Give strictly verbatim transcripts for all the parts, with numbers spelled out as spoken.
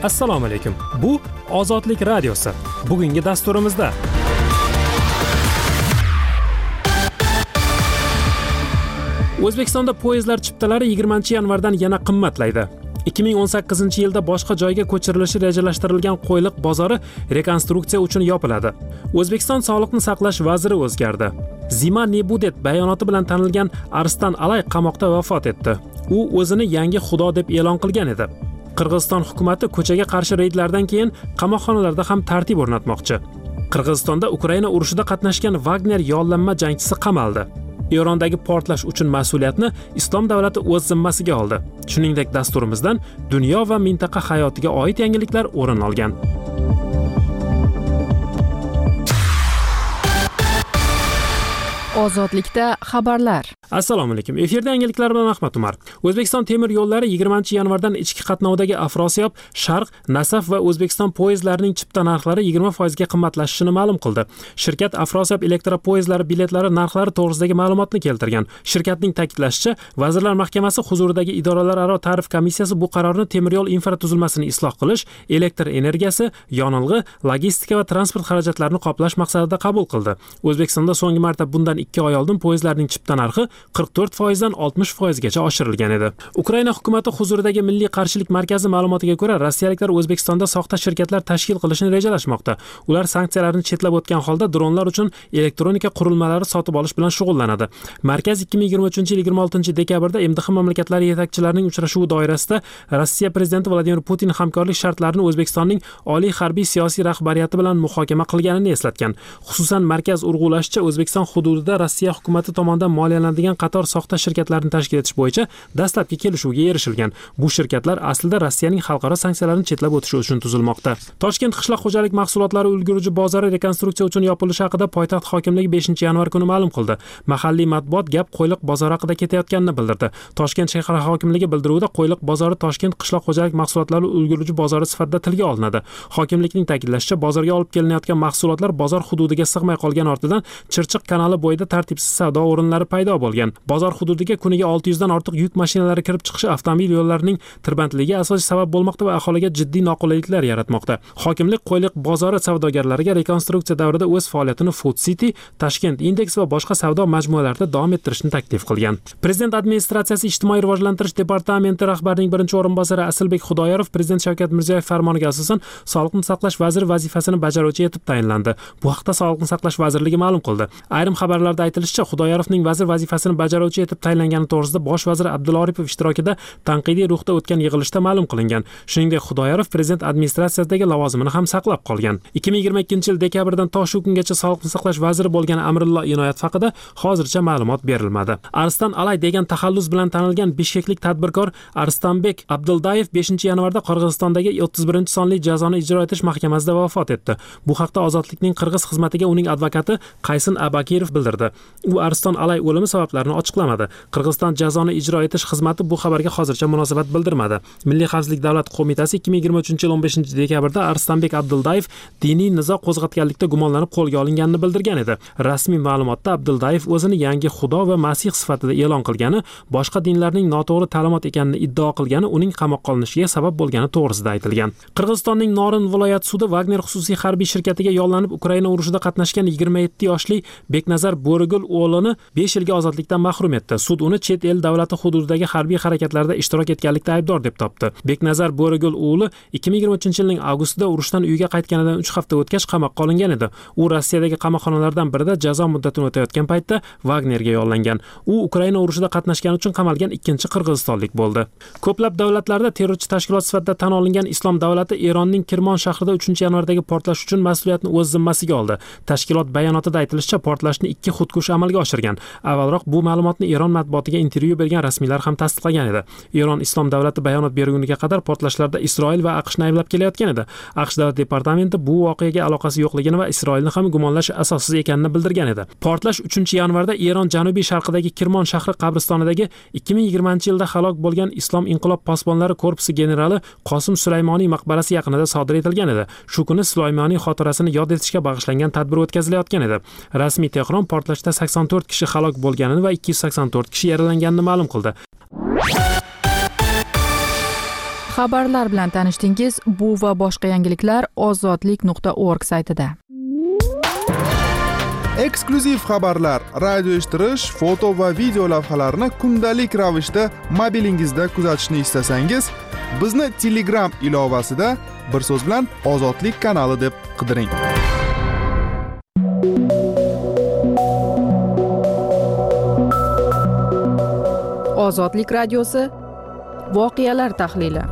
Assalomu alaykum. Bu Ozodlik radiosi. Bugungi dasturimizda O'zbekistonda poyezdlar chiptalari yigirmanchi yanvardan yana qimmatlaydi. ikki ming o'n sakkizinchi yilda boshqa joyga ko'chirilishi rejalashtirilgan Qo'yliq bozori rekonstruksiya uchun yopiladi. O'zbekiston Sog'liqni saqlash vaziri o'zgardi. Zima ne будет bayonoti bilan tanilgan Arstan Alay qamoqda vafot etdi. U o'zini yangi xudo deb e'lon qilgan edi. Qirg'iziston hukumatı ko'chaga qarshi reydlardan keyin qamoqxonalarda ham tartib o'rnatmoqchi. Qirg'izistonda Ukraina urushida qatnashgan Wagner yollanma jangchisi qamaldi. Erondagi portlash uchun mas'uliyatni Islom davlati o'z zimmasiga oldi. Shuningdek, dasturimizdan dunyo va mintaqa hayotiga oid yangiliklar o'rin olgan. Ozodlikda xabarlar. Assalomu alaykum. Efirda yangiliklar bilan Ahmad Umar. O'zbekiston temir yo'llari yigirmanchi yanvardan ichki qatnovdagi Afrosiyob, Sharq, Nasaf va O'zbekiston poyezdlarining chipta narxlari yigirma foiz ga qimmatlashishini ma'lum qildi. Shirkat Afrosiyob elektropoyezdlari biletlari narxlari to'g'risidagi ma'lumotni keltirgan. Shirkatning ta'kidlashicha, Vazirlar Mahkamasi huzuridagi idoralararo tarif komissiyasi bu qarorni temir yo'l infratuzilmasini isloh qilish, elektr energiyasi, yonilg'i, logistika va transport xarajatlarini qoplash maqsadida qabul qildi. O'zbekistonda so'nggi marta bundan ikki oy oldin poyezdlarning chipta narxi qirq to'rt foiz dan oltmish foiz gacha oshirilgan edi. Ukraina hukumati huzuridagi Milliy qarshilik markazi ma'lumotiga ko'ra, rossiyaliklar O'zbekistonda soxta shirkatlar tashkil qilishni rejalashmoqda. Ular sanksiyalarni chetlab o'tgan holda dronlar uchun elektronika qurilmalari sotib olish bilan shug'ullanadi. Markaz ikki ming yigirma uchinchi yil yigirma oltinchi dekabrda M D H mamlakatlari yetakchilarining uchrashuvi doirasida Rossiya prezidenti Vladimir Putin hamkorlik shartlarini O'zbekistonning oliy harbiy siyosiy rahbariyati bilan muhokama qilganini eslatgan. Xususan, markaz urg'ulashicha, O'zbekiston hududida Rossiya hukumati tomonidan moliyalanadigan qator soxta shirkatlarni tashkil etish bo'yicha dastlabki kelishuvga erishilgan. Bu shirkatlar aslida Rossiyaning xalqaro sanksiyalarini chetlab o'tishi uchun tuzilmoqda. Toshkent qishloq xo'jalik mahsulotlari ulgurji bozori rekonstruksiya uchun yopilishi haqida poytaxt hokimligi beshinchi yanvar kuni ma'lum qildi. Mahalliy matbuot gap Qo'yliq bozori haqida ketayotganini bildirdi. Toshkent shahar hokimligi bildiruvida Qo'yliq bozori Toshkent qishloq xo'jalik mahsulotlari ulgurji bozori sifatida tilga olinadi. Hokimlikning ta'kidlashicha, bozorga olib kelinayotgan mahsulotlar bozor hududiga sig'may qolgan ortidan Chirchiq kanali bo'yida tartibsiz savdo o'rinlari paydo bo'lgan. Bozor hududiga kuniga olti yuz dan ortiq yuk mashinalari kirib chiqishi avtomobil yo'llarining tirbandligiga asosiy sabab bo'lmoqda va aholiga jiddiy noqulayliklar yaratmoqda. Hokimlik Qo'yliq bozori savdogarlariga rekonstruksiya davrida o'z faoliyatini Food City, Tashkent Index va boshqa savdo majmualarida davom ettirishni taklif qilgan. Prezident administratsiyasi ijtimoiy rivojlantirish departamenti rahbarining birinchi o'rinbosari Asilbek Xudoyorov Prezident Shavkat Mirziyoyev farmoniga asosan Sog'liqni saqlash vaziri vazifasini bajaruvchi etib tayinlandi. Bu haqda Sog'liqni saqlash vazirligi ma'lum qildi. Ayrim xabarlarda aytilishicha, Xudoyorovning vazir vazifasini bajaruvchi etib tayinlangani to'g'risida bosh vazir Abdulla Oripov ishtirokida tanqidiy ruhda o'tgan yig'ilishda ma'lum qilingan. Shuningdek, Xudoyorov prezident administratsiyasidagi lavozimini ham saqlab qolgan. ikki ming yigirma ikkinchi yil dekabrdan to shu kungacha Sog'liqni saqlash vaziri bo'lgan Amrillo Inoyat haqida hozircha ma'lumot berilmadi. Arstan Alay degan taxallus bilan tanilgan bishkeklik tadbirkor Arstanbek Abduldayev beshinchi yanvarda Qirg'izistondagi o'ttiz birinchi sonli jazoni ijro etish mahkamasida vafot etdi. Bu haqda Ozodlikning Qirg'iz xizmatiga uning advokati Qaysin Abakirov bildirdi. U Arstan Alay o'limi sabablarini ochiqlamadi. Qirg'iziston jazoni ijro etish xizmati bu xabarga hozircha munosabat bildirmadi. Milliy xavfsizlik davlat qo'mitasi ikki ming yigirma uchinchi yil o'n beshinchi dekabrda Arstanbek Abduldayev diniy nizo qo'zg'atganlikda gumonlanib qo'lga olinganini bildirgan edi. Rasmiy ma'lumotda Abduldayev o'zini yangi xudo va masih sifatida e'lon qilgani, boshqa dinlarning noto'g'ri ta'limot ekanini iddao qilgani uning qamoqqa olinishiga sabab bo'lgani to'g'risida aytilgan. Qirg'izistonning Norin viloyat sudi Wagner xususiy harbiy shirkatiga yollanib Ukraina urushida qatnashgan yigirma yetti yoshli Beknazar Bo'rigul o'g'lini besh yilga ozodlikdan mahrum etdi. Sud uni chet el davlati hududidagi harbiy harakatlarda ishtirok etganlikda aybdor deb topdi. Beknazar Bo'rigul o'g'li ikki ming yigirma uchinchi yilning avgustida urushdan uyiga qaytganidan uch hafta o'tgach qamoqqa olingan edi. U Rossiyadagi qamoqxonalardan birida jazo muddatini o'tayotgan paytda Wagnerga yollangan. U Ukraina urushida qatnashgani uchun qamalgan ikkinchi qirg'izistonlik bo'ldi. Ko'plab davlatlarda terrorchi tashkilot sifatida tan olingan Islom davlati Eronning Kirmon shahrida uchinchi yanvardagi portlash uchun mas'uliyatni o'z zimmasiga oldi. Tashkilot bayonotida aytilishicha, portlashni ikki xudkush amalga oshirgan. Avvalroq bu ma'lumotni Eron matbuotiga intervyu bergan rasmiylar ham tasdiqlagan edi. Eron Islom davlati bayonot berguniga qadar portlashlarda Isroil va AQShni ayblab kelayotgan edi. AQSh davlat departamenti bu voqeaga aloqasi yo'qligini va Isroilni ham gumonlash asossiz ekanini bildirgan edi. Portlash uchinchi yanvarda Eron janubiy sharqidagi Kirmon shahri qabristonidagi ikki ming yigirmanchi yilda halok bo'lgan Islom inqilob posbonlari korpusi generali Qosim Sulaymoniy maqbarasi yaqinida sodir etilgan edi. Shu kuni Sulaymoniy xotirasini yod etishga bag'ishlangan tadbir o'tkazilayotgan edi. Rasmiy Tehron portlashda sakson to'rt kishi halok bo'lganini va ikki yuz sakson to'rt kishi yaralanganini ma'lum qildi. Xabarlar bilan tanishdingiz. Bu va boshqa yangiliklar ozodlik nuqta org saytida. Eksklyuziv xabarlar, radio eshittirish, foto va video lavhalarni kundalik ravishda mobilingizda kuzatishni istasangiz, bizni Telegram ilovasida bir so'z bilan Ozodlik kanali deb qidiring. Ozodlik radiosi voqealar tahlili.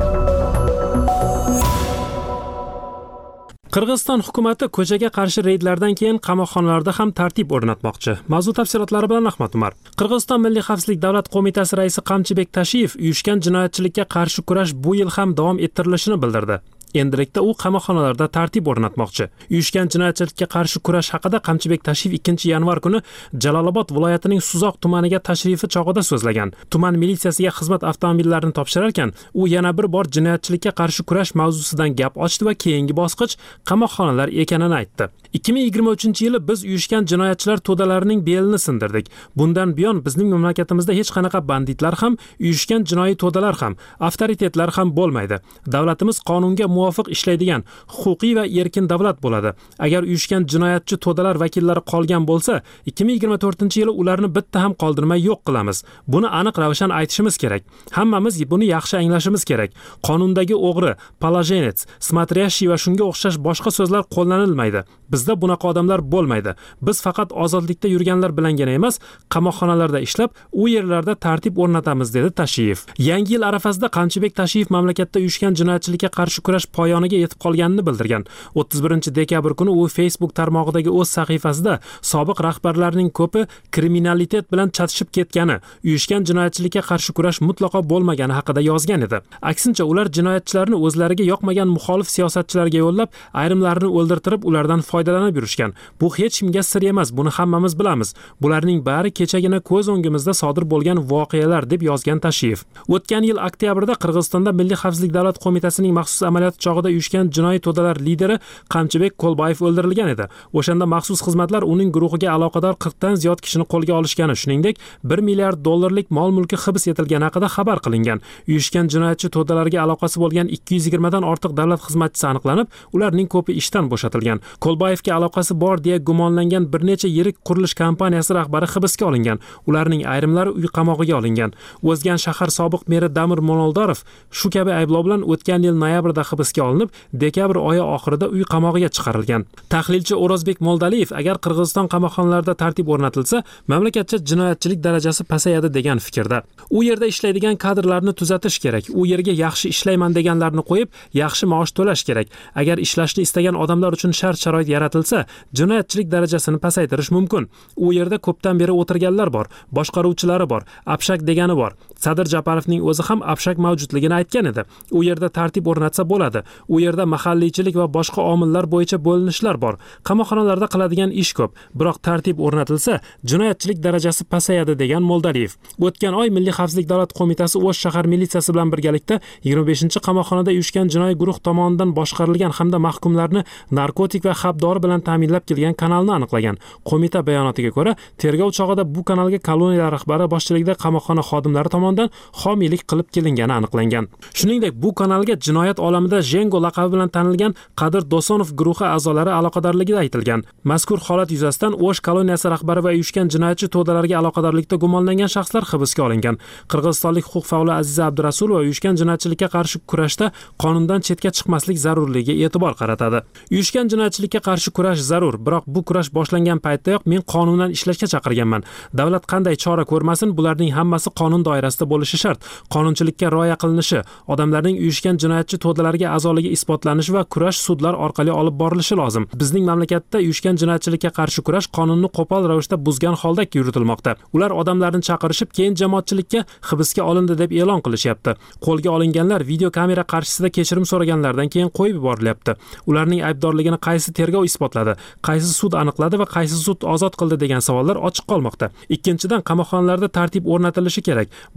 Qirg'iziston hukumati ko'chaga qarshi reydlardan keyin qamoqxonalarda ham tartib o'rnatmoqchi. Mavzu tafsilotlari bilan Ahmad Umar. Qirg'iziston Milliy xavfsizlik davlat qo'mitasi raisi Qamchibek Tashiyev uyushgan jinoyatchilikka qarshi kurash bu yil ham davom ettirilishini bildirdi. Endilikda u qamoqxonalarda tartib o'rnatmoqchi. Uyushgan jinoyatchilikka qarshi kurash haqida Qamchibek Tashiyev ikkinchi yanvar kuni Jalolobod viloyatining Suzoq tumaniga tashrifi chog'ida so'zlagan. Tuman militsiyasiga xizmat avtomobillarini topshirarkan, u yana bir bor jinoyatchilikka qarshi kurash mavzusidan gap ochdi va keyingi bosqich qamoqxonalar ekanini aytdi. ikki ming yigirma uchinchi yili biz uyushgan jinoyatchilar to'dalarining belini sindirdik. Bundan buyon bizning mamlakatimizda hech qanaqa banditlar ham, uyushgan jinoiy to'dalar ham, avtoritetlar ham bo'lmaydi. Davlatimiz qonunga muvofiq ishlaydigan, huquqiy va erkin davlat bo'ladi. Agar uyushgan jinoyatchi to'dalar vakillari qolgan bo'lsa, ikki ming yigirma to'rtinchi yili ularni bitta ham qoldirmay yo'q qilamiz. Buni aniq ravshan aytishimiz kerak. Hammamiz buni yaxshi anglashimiz kerak. Qonundagi o'g'ri, palajenets, smatryashi va shunga o'xshash boshqa so'zlar qo'llanilmaydi. Bizda bunaqa odamlar bo'lmaydi. Biz faqat ozodlikda yurganlar bilangina emas, qamoqxonalarda ishlab, u yerlarda tartib o'rnatamiz, dedi Tashiyev. Yangi yil arafasida Qamchibek Tashiyev mamlakatda uyushgan jinoyatchilikka qarshi kurash poyoniga yetib qolganini bildirgan. o'ttiz birinchi dekabr kuni u Facebook tarmog'idagi o'z sahifasida sobiq rahbarlarning ko'pi kriminalitet bilan chatishib ketgani, uyushgan jinoyatchilikka qarshi kurash mutlaqo bo'lmagani haqida yozgan edi. Aksincha, ular jinoyatchilarni o'zlariga yoqmagan muxolif siyosatchilarga yo'llab, ayrimlarini o'ldirtirib, ulardan foydalanib yurishgan. Bu hech kimga sir emas, buni hammamiz bilamiz. Bularning bari kechagina ko'z o'ngimizda sodir bo'lgan voqealar, deb yozgan Tashiyev. O'tgan yil oktyabrda Qirg'izistonda Milliy xavfsizlik davlat qo'mitasining maxsus amaliyot chog'ida uyushgan jinoiy to'dalar lideri Qamchibek Qo'lboyev o'ldirilgan edi. O'shanda maxsus xizmatlar uning guruhiga aloqador qirqdan ziyod kishini qo'lga olishgani, shuningdek bir milliard dollarlik mol-mulki hibs etilgani haqida xabar qilingan. Uyushgan jinoyatchi to'dalarga aloqasi bo'lgan ikki yuz yigirma dan ortiq davlat xizmatchisi aniqlanib, ularning ko'pi ishdan bo'shatilgan. Qo'lboyevga aloqasi bor deya gumonlangan bir necha yirik qurilish kompaniyasi rahbari hibsga olingan. Ularning ayrimlari uy qamog'iga olingan. O'zgan shahar sobiq meri Damir Monoldorov shu kabi ayblov bilan o'tgan yil noyabrda hibsga olinib, dekabr oyi oxirida uy qamog'iga chiqarilgan. Tahlilchi O'rozbek Moldaliyev agar Qirg'iziston qamoqxonalarida tartib o'rnatilsa, mamlakatcha jinoyatchilik darajasi pasayadi degan fikrda. U yerda ishlaydigan kadrlarni tuzatish kerak. U yerga yaxshi ishlayman deganlarni qo'yib, yaxshi maosh to'lash kerak. Agar ishlashni istagan odamlar uchun shart-sharoit yaratilsa, jinoyatchilik darajasini pasaytirish mumkin. U yerda ko'pdan beri o'tirganlar bor, boshqaruvchilari bor, Apshak degani bor. Sadir Japarovning o'zi ham Apshak mavjudligini aytgan edi. U yerda tartib o'rnatsa bo'ladi. U yerda mahalliychilik va boshqa omillar bo'yicha bo'linishlar bor. Qamoqxonalarda qiladigan ish ko'p, biroq tartib o'rnatilsa, jinoyatchilik darajasi pasayadi, degan Moldaliyev. O'tgan oy Milliy xavfsizlik davlat qo'mitasi O'sh shahar militsiyasi bilan birgalikda yigirma beshinchi qamoqxonada uyushgan jinoiy guruh tomonidan boshqarilgan hamda mahkumlarni narkotik va xabdori bilan ta'minlab kelgan kanalni aniqlagan. Qo'mita bayonotiga ko'ra, tergov chog'ida bu kanalga koloniya rahbari boshchiligida qamoqxona xodimlari tomonidan homiylik qilib kelingani aniqlangan. Shuningdek, bu kanalga jinoyat olamida Jengo laqabi bilan tanilgan Qadir Dosonov guruhi a'zolari aloqadorligida aytilgan. Mazkur holat yuzasidan O'sh koloniyasi rahbari va uyushgan jinoyatchi to'dalarga aloqadorlikda gumonlangan shaxslar hibsga olingan. Qirg'izistonlik huquq faoli Aziza Abdurasulova uyushgan jinoyatchilikka qarshi kurashda qonundan chetga chiqmaslik zarurligiga e'tibor qaratadi. Uyushgan jinoyatchilikka qarshi kurash zarur, biroq bu kurash boshlangan paytdayoq men qonundan ishlashga chaqirganman. Davlat qanday chora ko'rmasin, bularning hammasi qonun doirasida bo'lishi shart. Qonunchilikka rioya qilinishi, odamlarning uyushgan jinoyatchi to'dalarga a'zoligi isbotlanishi va kurash sudlar orqali olib borilishi lozim. Bizning mamlakatda uyushgan jinoyatchilikka qarshi kurash qonunni qo'pol ravishda buzgan holda yuritilmoqda. Ular odamlarni chaqirishib, keyin jamoatchilikka hibsga olindi deb e'lon qilishyapti. Qo'lga olinganlar video kamera qarshisida kechirim so'raganlardan keyin qo'yib yuborilyapti. Ularning aybdorligini qaysi tergov isbotladi, qaysi sud aniqladi va qaysi sud ozod qildi degan savollar ochiq qolmoqda. Ikkinchidan, qamoqxonalarda tartib o'rnatilishi kerak.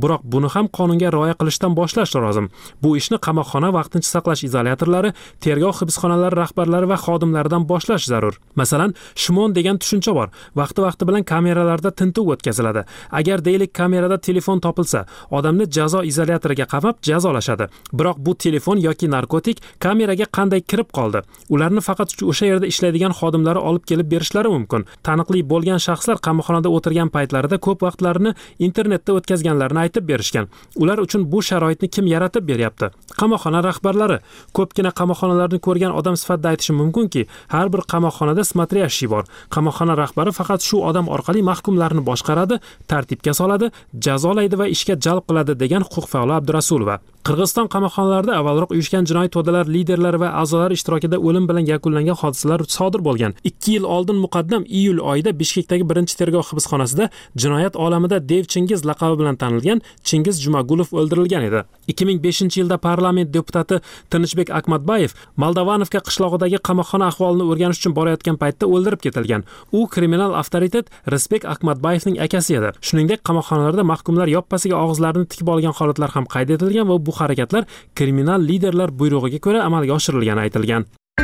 Biroq buni ham qonunga rioya qilishdan boshlash lozim. Bu ishni qamoqxona vaqtincha saqlash izolyatorlari, tergov hibsxonalari rahbarlari va xodimlaridan boshlash zarur. Masalan, shimon degan tushuncha bor. Vaqti-vaqti bilan kameralarda tintuv o'tkaziladi. Agar deylik kamerada telefon topilsa, odamni jazo izolyatoriga qamab jazolashadi. Biroq bu telefon yoki narkotik kameraga qanday kirib qoldi? Ularni faqat o'sha yerda ishlaydigan xodimlari olib kelib berishlari mumkin. Taniqli bo'lgan shaxslar qamoqxonada o'tirgan paytlarida ko'p vaqtlarini internetda o'tkazganlarini aytib berishgan. Ular uchun bu sharoitni kim yaratib beryapti? Qamoqxona rahbarlari. Ko'pgina qamoqxonalarni ko'rgan odam sifatida aytishim mumkinki, har bir qamoqxonada смотрящий bor. Qamoqxona rahbari faqat shu odam orqali mahkumlarni boshqaradi, tartibga soladi, jazolaydi va ishga jalb qiladi degan huquq faoli Abdurasulova. Qirg'iziston qamoqxonalarida avvalroq uyushgan jinoiy to'dalar liderlari va a'zolari ishtirokida o'lim bilan yakunlangan hodisalar sodir bo'lgan. ikki yil oldin muqaddam iyul oyida Bishkekdagi birinchi tergov hibsxonasida jinoyat olamida Dev Chingiz laqabi bilan tanilgan Chingiz Jumagulov o'ldirilgan edi. ikki ming beshinchi yilda parlament deputati Tinchbek Akmatbayev Moldovanovka qishlog'idagi qamoqxona ahvolini o'rganish uchun borayotgan paytda o'ldirib ketilgan. U kriminal avtoritet Rizbek Akmatbayevning akasi edi. Shuningdek, qamoqxonalarda mahkumlar yoppasiga og'izlarini tikib olgan holatlar ham qayd etilgan va bu harakatlar kriminal liderlar buyrug'iga ko'ra amalga oshirilgani aytilgan.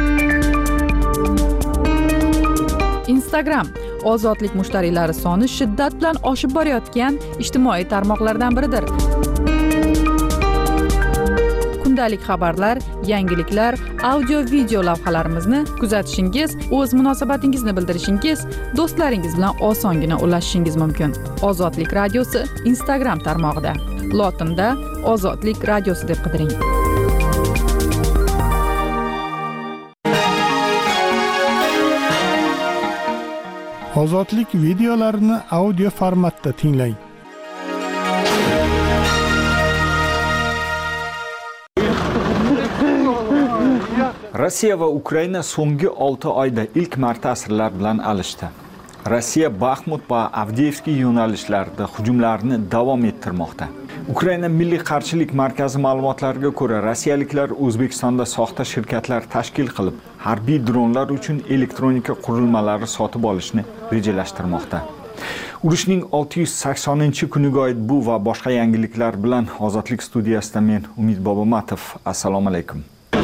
Instagram ozodlik mushtariylari soni shiddat bilan oshib borayotgan ijtimoiy tarmoqlardan biridir. Kundalik xabarlar, yangiliklar, audio-video lavhalarimizni kuzatishingiz, o'z munosabatingizni bildirishingiz, do'stlaringiz bilan osongina ulashishingiz mumkin. Ozodlik radiosi Instagram tarmog'ida. Lotinda Ozodlik radiosi deb qidiring. Ozodlik videolarini audio formatda tinglang. Rossiya va Ukraina so'nggi olti oyda ilk marta asirlar bilan alishdi. Rossiya Baxmut va Avdiivka yo'nalishlarida hujumlarni davom ettirmoqda. Ukraina Milliy qarshilik markazi ma'lumotlariga ko'ra, rossiyaliklar O'zbekistonda soxta shirkatlar tashkil qilib, harbiy dronlar uchun elektronika qurilmalari sotib olishni rejalashtirmoqda. Urushning olti yuz saksoninchi kuniga oid bu va boshqa yangiliklar bilan Ozodlik studiyasida men Umid Bobomatov. Assalomu alaykum.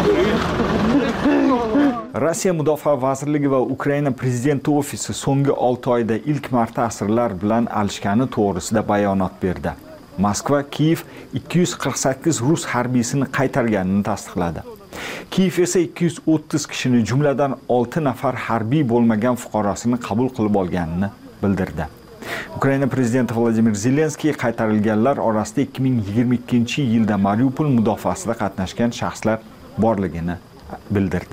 Rossiya Mudofaa vazirligi va Ukraina prezidenti ofisi so'nggi olti oyda ilk marta asirlar bilan alishgani to'g'risida bayonot berdi. Moskva Kiyev ikki yuz qirq sakkiz rus harbiysini qaytarganini tasdiqladi. Kiyev esa ikki yuz o'ttiz kishini, jumladan olti nafar harbiy bo'lmagan fuqarosini qabul qilib olganini bildirdi. Ukraina prezidenti Vladimir Zelenskiy qaytarilganlar orasida ikki ming yigirma ikkinchi yilda Mariupol mudofaasida qatnashgan shaxslar borligini bildirdi.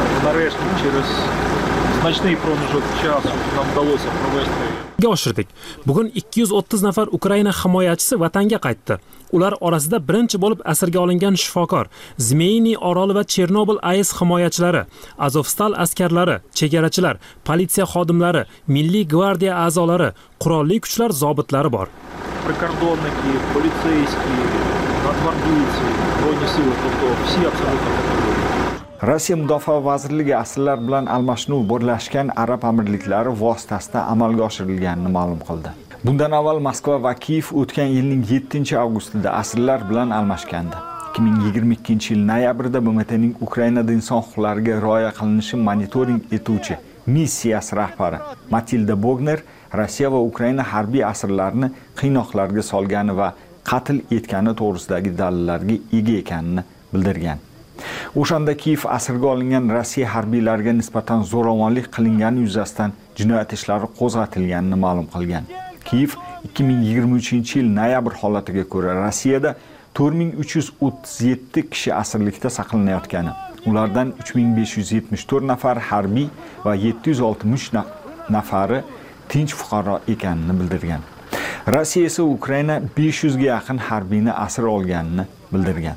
Oshirdik. Bugun ikki yuz o'ttiz nafar Ukraina himoyachisi vatanga qaytdi. Ular orasida birinchi bo'lib asirga olingan shifokor, Zmeyniy oroli va Chernobil A E S himoyachilari, Azovstal askarlari, chegarachilar, politsiya xodimlari, Milliy gvardiya a'zolari, qurolli kuchlar zobitlari bor. Прикордонники, полицейские, нацгвардейцы, военные силы, тобто все абсолютно категории. Rossiya Mudofaa vazirligi asirlar bilan almashinuv Birlashgan Arab Amirliklari vositasida amalga oshirilganini ma'lum qildi. Bundan avval Moskva va Kiyev o'tgan yilning yettinchi avgustida asirlar bilan almashgandi. ikki ming yigirma ikkinchi yil noyabrida B M T'ning Ukrainada inson huquqlariga rioya qilinishi monitoring etuvchi missiyasi rahbari Matilda Bogner Rossiya va Ukraina harbiy asirlarni qiynoqlarga solgani va qatl etgani to'g'risidagi dalillarga ega ekanini bildirgan. O'shanda Kiyev asirga olingan Rossiya harbiylariga nisbatan zo'ravonlik qilingani yuzasidan jinoyat ishlari qo'zg'atilganini ma'lum qilgan. Kiyev ikki ming yigirma uchinchi yil noyabr holatiga ko'ra Rossiyada to'rt ming uch yuz o'ttiz yetti kishi asirlikda saqlanayotgani, ulardan uch ming besh yuz yetmish to'rt nafar harbiy va yetti yuz oltmish nafari tinch fuqaro ekanini bildirgan. Rossiya esa Ukraina besh yuzga yaqin harbiyni asir olganini bildirgan.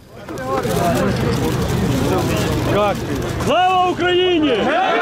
Слава Украине!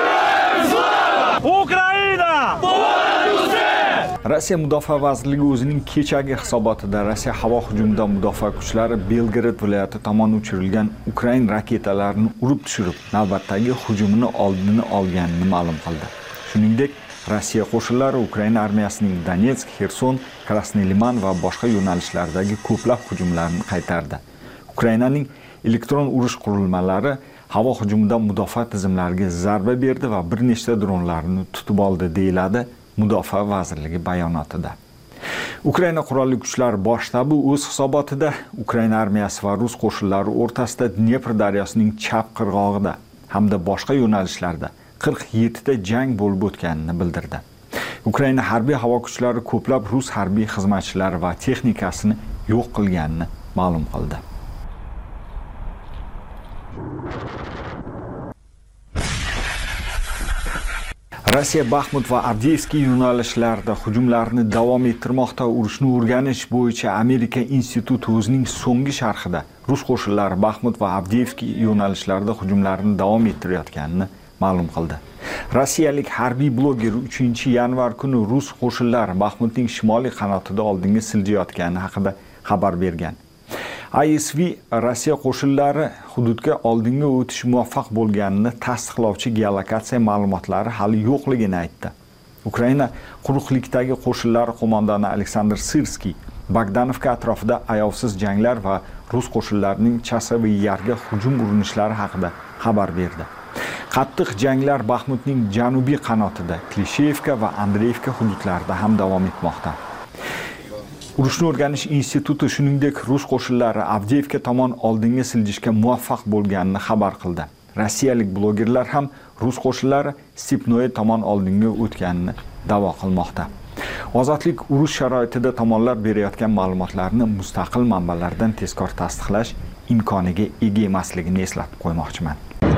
Ukraina! Rossiya Mudofaa vazirligi o'zining kechagi hisobotida Rossiya havo hujumida mudofaa kuchlari Belgrad viloyati tomon uchirilgan Ukrain raketalarini urib tushirib, navbatdagi hujumini oldini olganini ma'lum qildi. Shuningdek, Rossiya qo'shinlari Ukraina armiyasining Donetsk, Xerson, Krasnoy Liman va boshqa yo'nalishlardagi ko'plab hujumlarni qaytardi. Ukrainaning elektron urush qurilmalari havo hujumidan mudofaa tizimlariga zarba berdi va bir nechta dronlarni tutib oldi, deyiladi Mudofaa vazirligi bayonotida. Ukraina qurolli kuchlar bosh shtabi o'z hisobotida Ukraina armiyasi va rus qo'shinlari o'rtasida Dnepr daryosining chap qirg'og'ida hamda boshqa yo'nalishlarda qirq yetti ta jang bo'lib o'tganini bildirdi. Ukraina harbiy havo kuchlari ko'plab rus harbiy xizmatchilari va texnikasini yo'q qilganini ma'lum qildi. Rossiya Baxmut va Avdiivskiy yo'nalishlarida hujumlarni davom ettirmoqda. Urushni o'rganish bo'yicha Amerika instituti o'zining so'nggi sharhida rus qo'shinlari Baxmut va Avdiivskiy yo'nalishlarida hujumlarni davom ettirayotganini ma'lum qildi. Rossiyalik harbiy bloger uchinchi yanvar kuni rus qo'shinlari Baxmutning shimoliy qanotida oldinga siljayotgani haqida xabar bergan. I S V Rossiya qo'shinlari hududga oldinga o'tish muvaffaq bo'lganini tasdiqlovchi geolokatsiya ma'lumotlari hali yo'qligini aytdi. Ukraina quruqlikdagi qo'shinlari qo'mondoni Aleksandr Sirskiy Bogdanovka atrofida ayovsiz janglar va rus qo'shinlarining Chasovy Yarga hujum urinishlari haqida xabar berdi. Qattiq janglar Baxmutning janubiy qanotida, Klishevka va Andreevka hududlarida ham davom etmoqda. Urushni o'rganish instituti shuningdek rus qo'shinlari Avdiivka tomon oldinga siljishga muvaffaq bo'lganini xabar qildi. Rossiyalik blogerlar ham rus qo'shinlari Stepnoye tomon oldinga o'tganini da'vo qilmoqda. Ozodlik urush sharoitida tomonlar berayotgan ma'lumotlarni mustaqil manbalardan tezkor tasdiqlash imkoniga ega emasligini eslatib qo'ymoqchiman.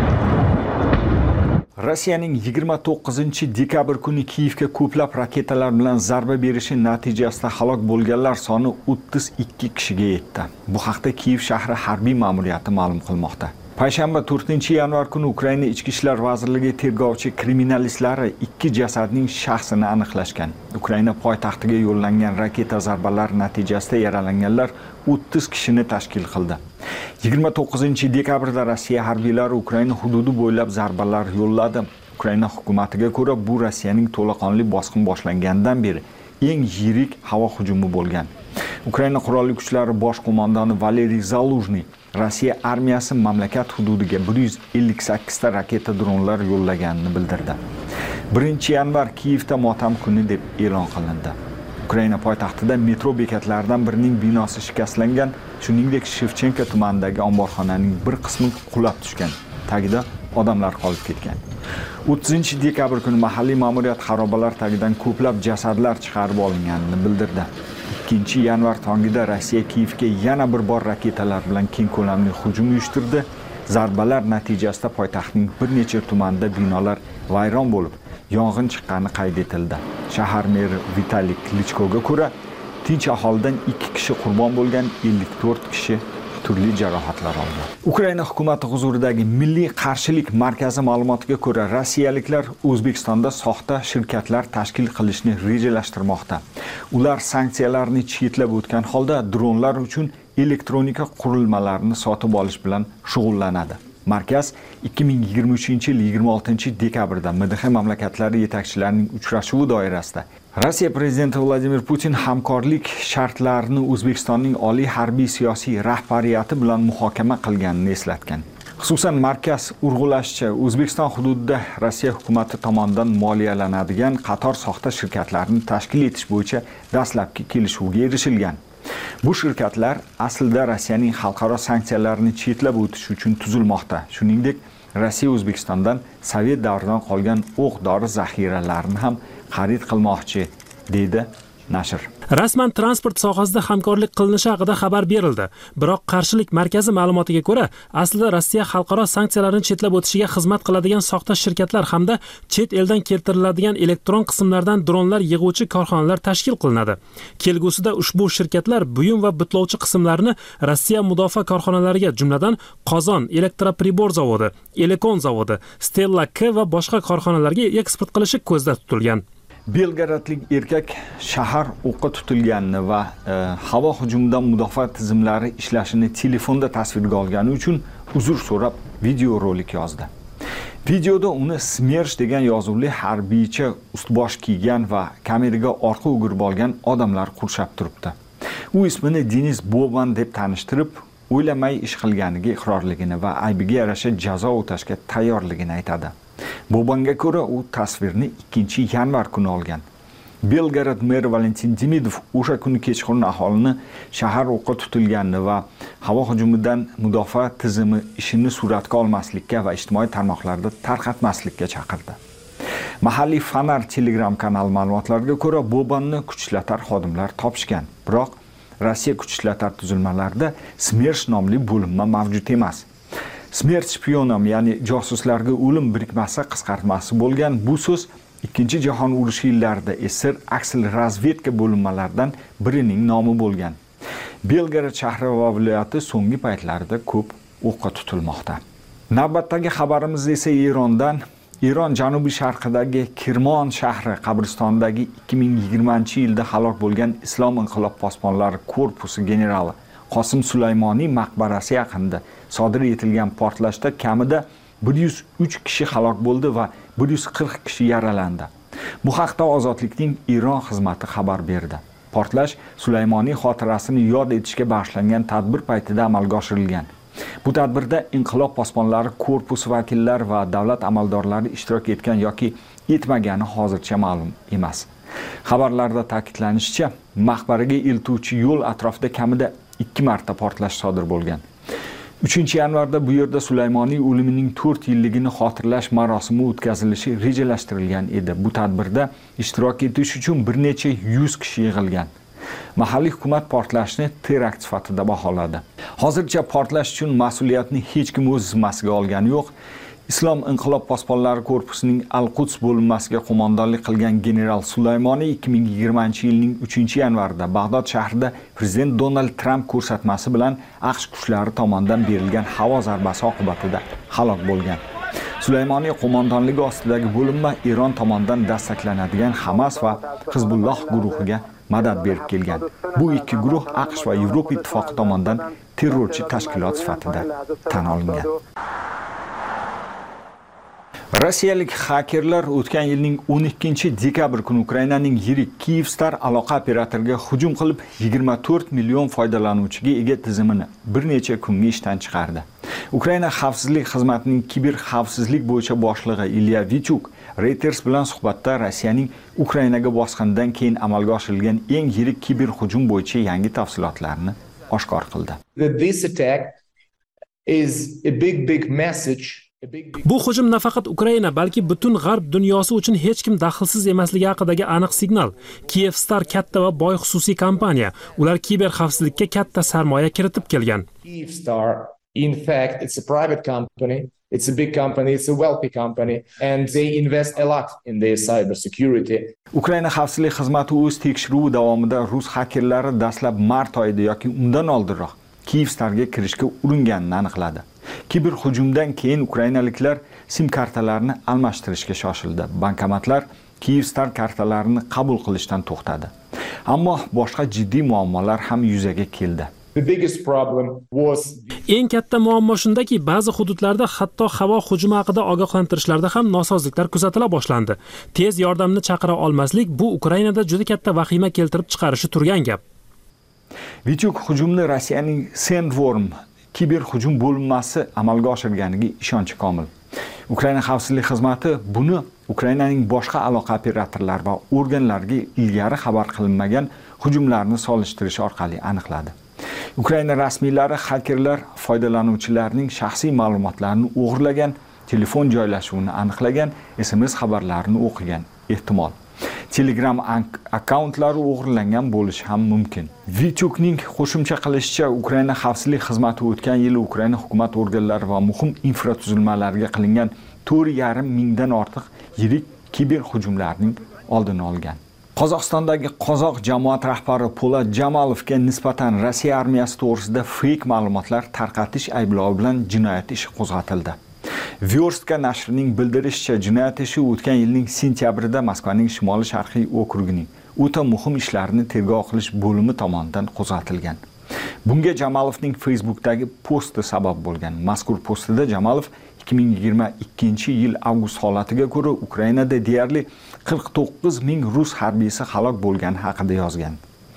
Rossiyaning yigirma to'qqizinchi dekabr kuni Kiyevga ko'plab raketalar bilan zarba berishi natijasida halok bo'lganlar soni o'ttiz ikki kishiga yetdi. Bu haqda Kiyev shahri harbiy ma'muriyati ma'lum qilmoqda. Payshanba to'rtinchi yanvar kuni Ukraina Ichki ishlar vazirligi tergovchi kriminalistlari ikki jasadning shaxsini aniqlashgan. Ukraina poytaxtiga yo'llangan raketa zarbalari natijasida yaralanganlar o'ttiz kishini tashkil qildi. yigirma to'qqizinchi dekabrda Rossiya harbiylari Ukraina hududi bo'ylab zarbalar yo'lladi. Ukraina hukumatiga ko'ra, bu Rossiyaning to'laqonli bosqin boshlanganidan beri eng yirik havo hujumi bo'lgan. Ukraina qurolli kuchlari bosh qo'mondoni Valeriy Zaluzhniy Rossiya armiyasi mamlakat hududiga bir yuz ellik sakkiz ta raketa dronlar yo'llaganini bildirdi. birinchi yanvar Kiyevda motam kuni deb e'lon qilindi. Ukraina poytaxtida metro bekatlaridan birining binosi shikastlangan, shuningdek Shevchenko tumanidagi omborxonaning bir qismi qulab tushgan. Tagida odamlar qolib ketgan. o'ttizinchi dekabr kuni mahalliy ma'muriyat xarobalar tagidan ko'plab jasadlar chiqarib olinganini bildirdi. ikkinchi yanvar tongida Rossiya Kiyevga yana bir bor raketalar bilan keng ko'lamli hujum uyushtirdi. Zarbalar natijasida poytaxtning bir necha tumanida binolar vayron bo'lib, yong'in chiqqani qayd etildi. Shahar meri Vitaliy Klichkoga ko'ra, tinch aholidan ikki kishi qurbon bo'lgan, ellik to'rt kishi turli jarohatlar oldi. Ukraina hukumati huzuridagi Milliy qarshilik markazi ma'lumotiga ko'ra, rossiyaliklar O'zbekistonda soxta shirkatlar tashkil qilishni rejalashtirmoqda. Ular sanksiyalarni chetlab o'tgan holda dronlar uchun elektronika qurilmalarini sotib olish bilan shug'ullanadi. Markaz ikki ming yigirma uchinchi yil yigirma oltinchi dekabrda M D H mamlakatlari yetakchilarining uchrashuvi doirasida Rossiya prezidenti Vladimir Putin hamkorlik shartlarini O'zbekistonning oliy harbiy siyosiy rahbariyati bilan muhokama qilganini eslatgan. Xususan, markaz urg'ulashicha, O'zbekiston hududida Rossiya hukumati tomonidan moliyalanadigan qator soxta shirkatlarni tashkil etish bo'yicha dastlabki kelishuvga erishilgan. Bu shirkatlar aslida Rossiyaning xalqaro sanksiyalarini chetlab o'tish uchun tuzilmoqda. Shuningdek, Rossiya O'zbekistondan Sovet davridan qolgan o'q-dori zaxiralarini ham xarid qilmoqchi, deydi nashr. Rasman transport sohasida hamkorlik qilinishi haqida xabar berildi. Biroq qarshilik markazi ma'lumotiga ko'ra, aslida Rossiya xalqaro sanksiyalarni chetlab o'tishiga xizmat qiladigan soxta shirkatlar hamda chet eldan keltiriladigan elektron qismlardan dronlar yig'uvchi korxonalar tashkil qilinadi. Kelgusida ushbu shirkatlar buyum va butlovchi qismlarni Rossiya mudofaa korxonalariga, jumladan Qozon elektropribor zavodi, Elekon zavodi, Stella K va boshqa korxonalarga eksport qilishi ko'zda tutilgan. Belgradlik erkak shahar o'qqa tutilganini va e, havo hujumidan mudofaa tizimlari ishlashini telefonda tasvirga olgani uchun uzr so'rab video rolik yozdi. Videoda uni Smersh degan yozuvli harbiycha ustbosh kiygan va kameraga orqa o'girib olgan odamlar qurshab turibdi. U ismini Denis Boban deb tanishtirib, o'ylamay ish qilganiga iqrorligini va aybiga yarasha jazo o'tashga tayyorligini aytadi. Bobanga ko'ra, u tasvirni ikkinchi yanvar kuni olgan. Belgrad meri Valentin Demidov o'sha kuni kechqurun aholini shahar o'qqa tutilganini va havo hujumidan mudofaa tizimi ishini suratga olmaslikka va ijtimoiy tarmoqlarda tarqatmaslikka chaqirdi. Mahalliy Fanar Telegram kanali ma'lumotlariga ko'ra, Bobanni kuchlatar xodimlar topishgan. Biroq Rossiya kuchlatar tuzilmalarida Smersh nomli bo'linma mavjud emas. Smersh shpionom, ya'ni josuslarga o'lim birikmasi qisqartmasi bo'lgan bu so'z Ikkinchi jahon urushi yillarida S S R aksil razvedka bo'linmalaridan birining nomi bo'lgan. Belgrad shahri va viloyati so'nggi paytlarda ko'p o'qqa tutilmoqda. Navbatdagi xabarimiz esa Erondan. Eron janubiy sharqidagi Kirmon shahri qabristonidagi ikki ming yigirmanchi yilda halok bo'lgan Islom inqilob posbonlari korpusi generali Qosim Sulaymoniy maqbarasi yaqinida sodir etilgan portlashda kamida bir yuz uch kishi halok bo'ldi va bir yuz qirq kishi yaralandi. Bu haqda Ozodlikning Eron xizmati xabar berdi. Portlash Sulaymoniy xotirasini yod etishga bag'ishlangan tadbir paytida amalga oshirilgan. Bu tadbirda inqilob posbonlari korpusi vakillari va davlat amaldorlari ishtirok etgan yoki etmagani hozircha ma'lum emas. Xabarlarda ta'kidlanishicha, maqbaraga eltuvchi yo'l atrofida kamida ikki marta portlash sodir bo'lgan. uchinchi yanvarda bu yerda Sulaymoniy o'limining to'rt yilligini xotirlash marosimi o'tkazilishi rejalashtirilgan edi. Bu tadbirda ishtirok etish uchun bir necha yuz kishi yig'ilgan. Mahalliy hukumat portlashni terakt sifatida baholadi. Hozircha portlash uchun mas'uliyatni hech kim o'z zimmasiga olgani yo'q. Islom inqilob posbonlari korpusining Al-Quds bo'linmasiga qo'mondonlik qilgan general Sulaymoniy ikki ming yigirmanchi yilning uchinchi yanvarida Bag'dod shahrida prezident Donald Trump ko'rsatmasi bilan AQSh kuchlari tomonidan berilgan havo zarbasi oqibatida halok bo'lgan. Sulaymoniy qo'mondonligi ostidagi bo'linma Eron tomonidan dastaklanadigan Hamas va Hizbulloh guruhiga madad berib kelgan. Bu ikki guruh AQSh va Yevropa ittifoqi tomonidan terrorchi tashkilot sifatida tan olingan. Rossiyalik hakerlar o'tgan yilning o'n ikkinchi dekabr kuni Ukrainaning yirik Kyivstar aloqa operatoriga hujum qilib yigirma to'rt million foydalanuvchiga ega tizimini bir necha kunga ishdan chiqardi. Ukraina xavfsizlik xizmatining kiber xavfsizlik bo'yicha boshlig'i Ilya Vichuk Reuters bilan suhbatda Rossiyaning Ukrainaga bosqindan keyin amalga oshirilgan eng yirik kiber hujum bo'yicha yangi tafsilotlarni oshkor qildi. This attack is a big big message. Bu hujum nafaqat Ukraina, balki butun g'arb dunyosi uchun hech kim daxlsiz emasligi haqidagi aniq signal. Kyivstar katta va boy xususiy kompaniya. Ular kiber xavfsizlikka katta sarmoya kiritib kelgan. Kyivstar, in fact, it's a private company. It's a big company, it's a wealthy company, and they invest a lot in their cyber security. Ukraina xavfsizlik xizmati o'z tekshiruvi davomida rus hakerlari dastlab mart oyida yoki undan oldinroq Kyivstarga kirishga uringanini aniqladi. Kiber hujumdan keyin ukrainaliklar sim kartalarini almashtirishga shoshildi. Bankomatlar Kyivstar kartalarini qabul qilishdan to'xtadi. Ammo boshqa jiddiy muammolar ham yuzaga keldi. The biggest problem was Eng katta muammo shundaki, ba'zi hududlarda hatto havo hujumi haqida ogohlantirishlarda ham nosozliklar kuzatila boshlandi. Tez yordamni chaqira olmaslik bu Ukrainada juda katta vahima keltirib chiqarishi turgan gap. Vichuk hujumni Rossiyaning Sandworm kiber hujum bo'linmasi amalga oshirganiga ishonchi komil. Ukraina xavfsizlik xizmati buni Ukrainaning boshqa aloqa operatorlari va organlariga ilgari xabar qilinmagan hujumlarni solishtirish orqali aniqladi. Ukraina rasmiylari hakerlar foydalanuvchilarning shaxsiy ma'lumotlarini o'g'irlagan, telefon joylashuvini aniqlagan, S M S xabarlarini o'qigan ehtimol. Telegram akkauntlari o'g'irlangan bo'lishi ham mumkin. Vichukning qo'shimcha qilishicha, Ukraina xavfsizlik xizmati o'tgan yili Ukraina hukumat organlari va muhim infratuzilmalarga qilingan to'rt yarim mingdan ortiq yirik kiber hujumlarning oldini olgan. Qozog'istondagi qozoq jamoat rahbari Po'lat Jamalovga nisbatan Rossiya armiyasi to'g'risida fake ma'lumotlar tarqatish ayblovi bilan jinoyat ishi qo'zg'atildi. Vyorstka nashrining bildirishicha, jinoyat ishi o'tgan yilning sentyabrida Moskvaning shimoli-sharqiy okrugining o'ta muhim ishlarni tergov qilish bo'limi tomonidan qo'zg'atilgan. Bunga Jamalovning Facebook'dagi posti sabab bo'lgan. Mazkur postida Jamalov ikki ming yigirma ikkinchi yil avgust holatiga ko'ra Ukrainada deyarli qirq to'qqiz ming rus harbiysi halok bo'lgani haqida yozgan.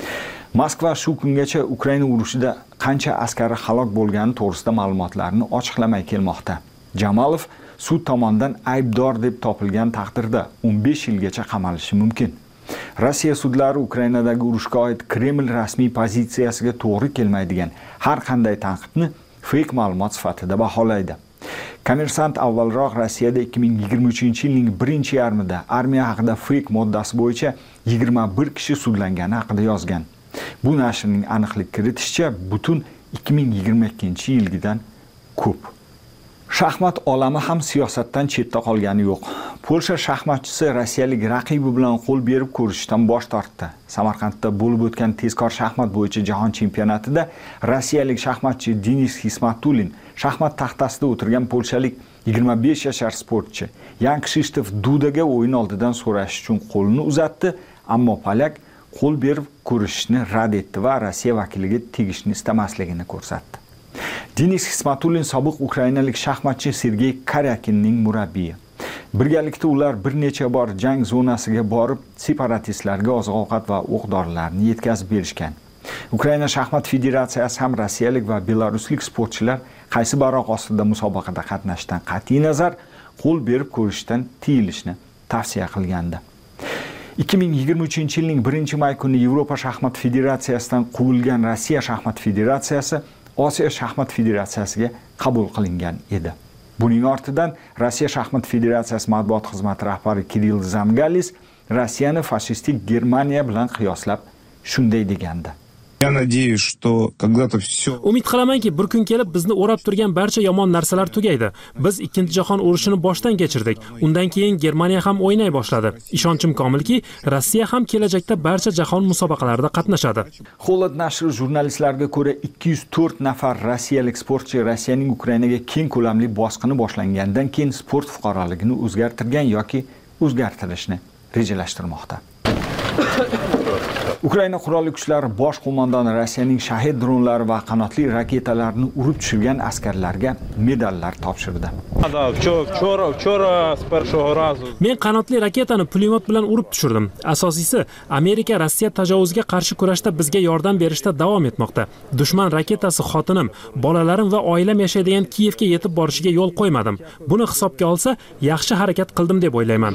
Moskva shu kungacha Ukraina urushida qancha askari halok bo'lgani to'g'risida ma'lumotlarni ochiqlamay kelmoqda. Jamalov sud tomonidan aybdor deb topilgan taqdirda o'n besh yilgacha qamalishi mumkin. Rossiya sudlari Ukrainadagi urushga oid Kreml rasmiy pozitsiyasiga to'g'ri kelmaydigan har qanday tanqidni fake ma'lumot sifatida baholaydi. Kommersant avvalroq Rossiyada ikki ming yigirma uchinchi yilning birinchi yarmida armiya haqida fake moddasi bo'yicha yigirma bir kishi sudlangani haqida yozgan. Bu nashrning aniqlik kiritishicha butun ikki ming yigirma ikkinchi yilgidan ko'p. Shaxmat olami ham siyosatdan chetda qolgani yo'q. Polsha shaxmatchisi rossiyalik raqibi bilan qo'l berib ko'rishishdan bosh tortdi. Samarqandda bo'lib o'tgan tezkor shaxmat bo'yicha jahon chempionatida rossiyalik shaxmatchi Denis Xismatulin shaxmat taxtasida o'tirgan polshalik yigirma besh yashar sportchi Yan Krzysztof Dudaga o'yin oldidan so'rash uchun qo'lini uzatdi, ammo polyak qo'l berib ko'rishishni rad etdi va Rossiya vakiliga tegishni istamasligini ko'rsatdi. Denis Xismatulin sobiq ukrainalik shaxmatchi Sergey Karyakinning murabbiyi. Birgalikda ular bir necha bor jang zonasiga borib, separatistlarga oziq-ovqat va o'q-dorilarni yetkazib berishgan. Ukraina shaxmat federatsiyasi ham rossiyalik va belaruslik sportchilar qaysi baroq ostida musobaqada qatnashdan qat'iy nazar qo'l berib ko'rishdan tiyilishni tavsiya qilgandi. ikki ming yigirma uchinchi yilning birinchi may kuni Yevropa shaxmat federatsiyasidan quvilgan Rossiya shaxmat federatsiyasi Osiyo shaxmat federatsiyasiga qabul qilingan edi. Buning ortidan Rossiya shaxmat federatsiyasi matbuot xizmati rahbari Kirill Zamgalis Rossiyani fashistik Germaniya bilan qiyoslab shunday degandi. Я надеюсь, что когда-то все... Umid qilamanki, bir kun kelib bizni o'rab turgan barcha yomon narsalar tugaydi. Biz ikkinchi jahon urushini boshdan kechirdik. Undan keyin Germaniya ham o'ynay boshladi. Ishonchim komilki, Rossiya ham kelajakda barcha jahon musobaqalarida qatnashadi. Holod nashri jurnalistlarga ko'ra ikki yuz to'rt nafar rossiyalik sportchi Rossiyaning Ukrainaga keng ko'lamli bosqini boshlangandan keyin sport fuqaroligini o'zgartirgan yoki o'zgartirishni rejalashtirmoqda. Ukraina qurolli kuchlari bosh qo'mondoni Rossiyaning shahid dronlari va qanotli raketalarini urib tushirgan askarlarga medallar topshirdi. Men qanotli raketani pulemyot bilan urib tushirdim. Asosiysi, Amerika Rossiya tajovuzga qarshi kurashda bizga yordam berishda davom etmoqda. Dushman raketasi xotinim, bolalarim va oilam yashaydigan Kiyevga yetib borishiga yo'l qo'ymadim. Buni hisobga olsa, yaxshi harakat qildim deb o'ylayman.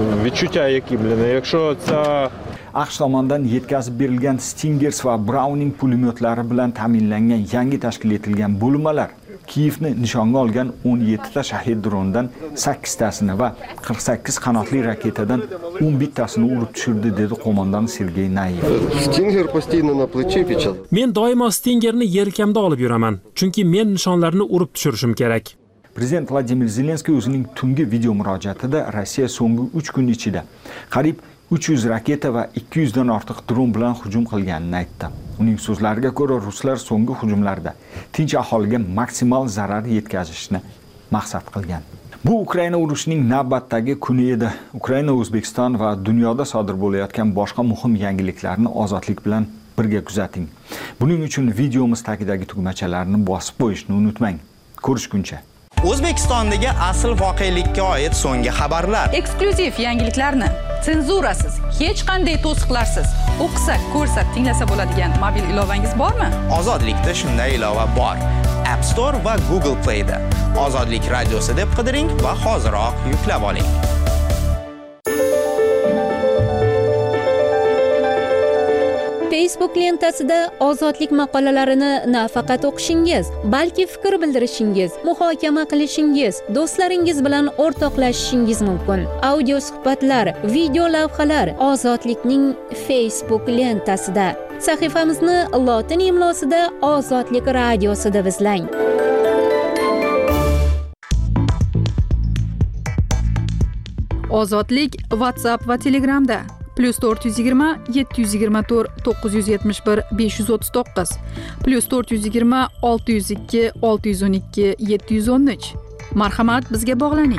AQSh tomonidan yetkazib berilgan Stingers va Browning pulemyotlari bilan ta'minlangan yangi tashkil etilgan bo'linmalar Kiyevni nishonga olgan o'n yetti ta shahid drondan sakkiz tasini va qirq sakkiz qanotli raketadan o'n bir tasini urib tushirdi, dedi qo'mondon Sergey Nayev. Stinger постійно на плечі печат. Men doimo Stingerni yelkamda olib yuraman, chunki men nishonlarni urib tushirishim kerak. Prezident Vladimir Zelenskiy o'zining tungi video murojaatida Rossiya so'nggi uch kun ichida qariyb uch yuz raketa va ikki yuz dan ortiq dron bilan hujum qilganini aytdi. Uning so'zlariga ko'ra, ruslar so'nggi hujumlarda tinch aholiga maksimal zarar yetkazishni maqsad qilgan. Bu Ukraina urushining navbatdagi kuni edi. Ukraina, O'zbekiston va dunyoda sodir bo'layotgan boshqa muhim yangiliklarni ozodlik bilan birga kuzating. Buning uchun videomiz tagidagi tugmachalarni bosib qo'yishni unutmang. Ko'rishguncha. O'zbekistondagi asl voqelikka oid so'nggi xabarlar. Eksklyuziv yangiliklarni senzurasiz, hech qanday to'siqlarsiz o'qisak, ko'rsak, tinglasa bo'ladigan mobil ilovangiz bormi? Ozodlikda shunday ilova bor. App Store va Google Play'da. Ozodlik radiosi deb qidiring va hoziroq yuklab oling. Facebook lentasida ozodlik maqolalarini nafaqat o'qishingiz, balki fikr bildirishingiz, muhokama qilishingiz, do'stlaringiz bilan o'rtoqlashishingiz mumkin. Audio suhbatlar, video lavhalar ozodlikning Facebook lentasida. Sahifamizni lotin imlosida Ozodlik radiosi deb izlang. Ozodlik WhatsApp va Telegramda plus to'rt yuz yigirma yetti yuz yigirma to'rt to'qqiz yuz yetmish bir besh yuz o'ttiz to'qqiz plus to'rt yuz yigirma olti yuz ikki olti yuz o'n ikki yetti yuz o'n uch. Marhamat, bizga bog'laning.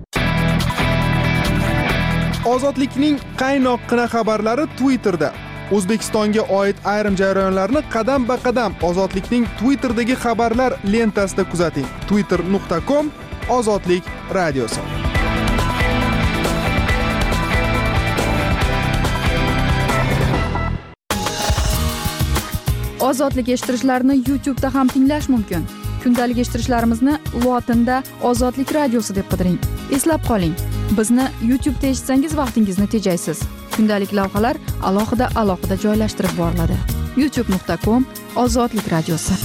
Ozodlikning qaynoqqina xabarlari Twitterda. O'zbekistonga oid ayrim jarayonlarni qadam-ba-qadam Ozodlikning Twitter'dagi xabarlar lentasida kuzating. twitter nuqta com Ozodlik radiosi. Ozodlik eshittirishlarni YouTube'da ham tinglash mumkin. Kundalik eshittirishlarimizni lotinda Ozodlik radiosi deb qidiring. Eslab qoling, bizni YouTube'da eshitsangiz vaqtingizni tejaysiz. Kundalik lavhalar alohida alohida joylashtirib boriladi. youtube nuqta com Ozodlik radiosi.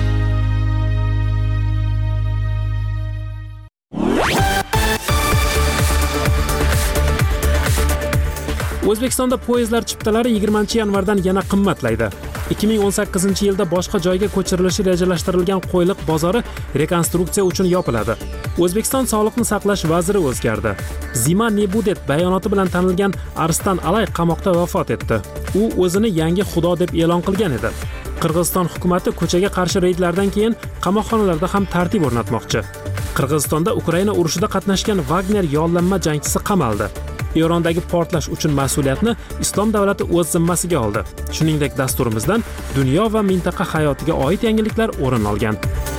O'zbekistonda poyezdlar chiptalari yigirmanchi yanvardan yana qimmatlaydi. ikki ming o'n sakkizinchi yilda boshqa joyga ko'chirilishi rejalashtirilgan Qo'yliq bozori rekonstruksiya uchun yopiladi. O'zbekiston Sog'liqni saqlash vaziri o'zgardi. Zima Nebudet bayonoti bilan tanilgan Arstan Alay qamoqda vafot etdi. U o'zini yangi xudo deb e'lon qilgan edi. Qirg'iziston hukumatı ko'chaga qarshi reydlardan keyin qamoqxonalarda ham tartib o'rnatmoqchi. Qirg'izistonda Ukraina urushida qatnashgan Wagner yollanma jangchisi qamaldi. Erondagi portlash uchun mas'uliyatni Islom davlati o'z zimmasiga oldi. Shuningdek, dasturimizdan dunyo va mintaqa hayotiga oid yangiliklar o'rin olgan.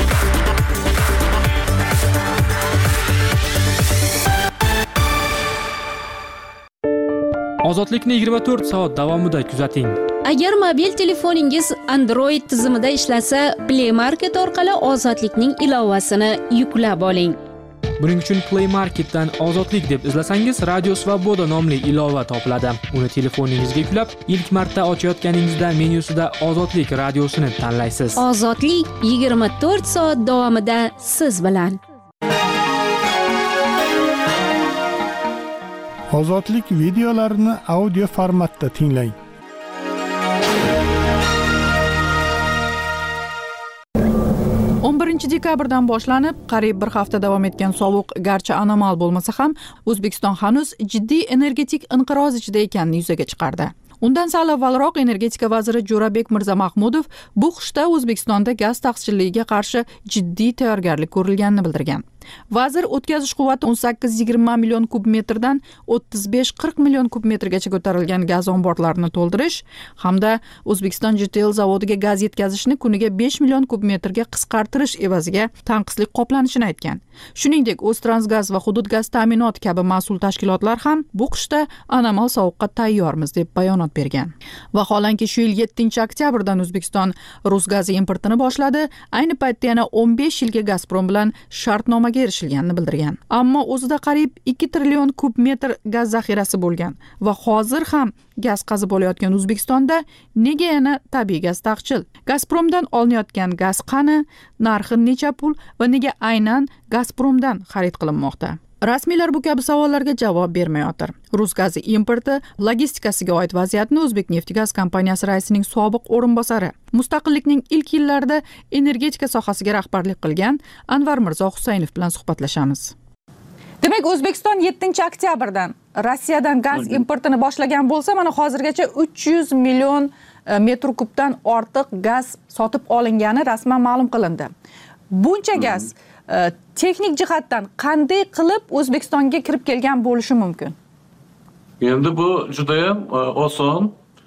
Ozodlikni yigirma to'rt soat davomida kuzating. Agar mobil telefoningiz Android tizimida ishlasa, Play Market orqali Ozodlikning ilovasini yuklab oling. Buning uchun Play Marketdan Ozodlik deb izlasangiz, Radio Svoboda nomli ilova topiladi. Uni telefoningizga yuklab, ilk marta ochayotganingizda menyusida Ozodlik radiosini tanlaysiz. Ozodlik yigirma to'rt soat davomida siz bilan. Ozodlik videolarini audio formatda tinglang. o'n birinchi dekabrdan boshlanib qariyb bir hafta davom etgan sovuq garchi anomal bo'lmasa ham O'zbekiston hanuz jiddiy energetik inqiroz ichida ekanini yuzaga chiqardi. Undan sal avvalroq energetika vaziri Jo'rabek Mirzamahmudov bu qishda O'zbekistonda gaz taqchilligiga qarshi jiddiy tayyorgarlik ko'rilganini bildirgan. Vazir o'tkazish quvvati o'n sakkiz yigirma million kub metrdan o'ttiz besh qirq million kub metrgacha ko'tarilgan gaz omborlarini to'ldirish hamda O'zbekiston J T L zavodiga gaz yetkazishni kuniga besh million kub metrga qisqartirish evaziga tanqislik qoplanishini aytgan. Shuningdek, O'ztransgaz va Hudud gaz ta'minoti kabi mas'ul tashkilotlar ham bu qishda anomal sovuqqa tayyormiz deb bayonot bergan. Vaholanki shu yil yettinchi oktyabrdan O'zbekiston rus gazi importini boshladi. Ayni paytda yana o'n besh yilga Gazprom bilan shartnoma erishilganini bildirgan. Ammo o'zida qariyb ikki trillion kub metr gaz zaxirasi bo'lgan va hozir ham gaz qazib olayotgan O'zbekistonda nega yana tabiiy gaz taqchil? Gazpromdan olinayotgan gaz qani, narxi necha pul va nega aynan Gazpromdan xarid qilinmoqda? Rasmiylar bu kabi savollarga javob bermayotir. Rus gazi importi logistikasiga oid vaziyatni O'zbekneftgaz kompaniyasi raisining sobiq o'rinbosari, mustaqillikning ilk yillarida energetika sohasiga rahbarlik qilgan Anvar Mirzo Husaynov bilan suhbatlashamiz. Demak, O'zbekiston yettinchi oktyabrdan Rossiyadan gaz importini boshlagan bo'lsa, mana hozirgacha uch yuz million metr kubdan ortiq gaz sotib olingani rasman ma'lum qilindi. Buncha gaz texnik jihatdan qanday qilib O'zbekistonga kirib kelgan bo'lishi mumkin? Endi bu juda ham oson.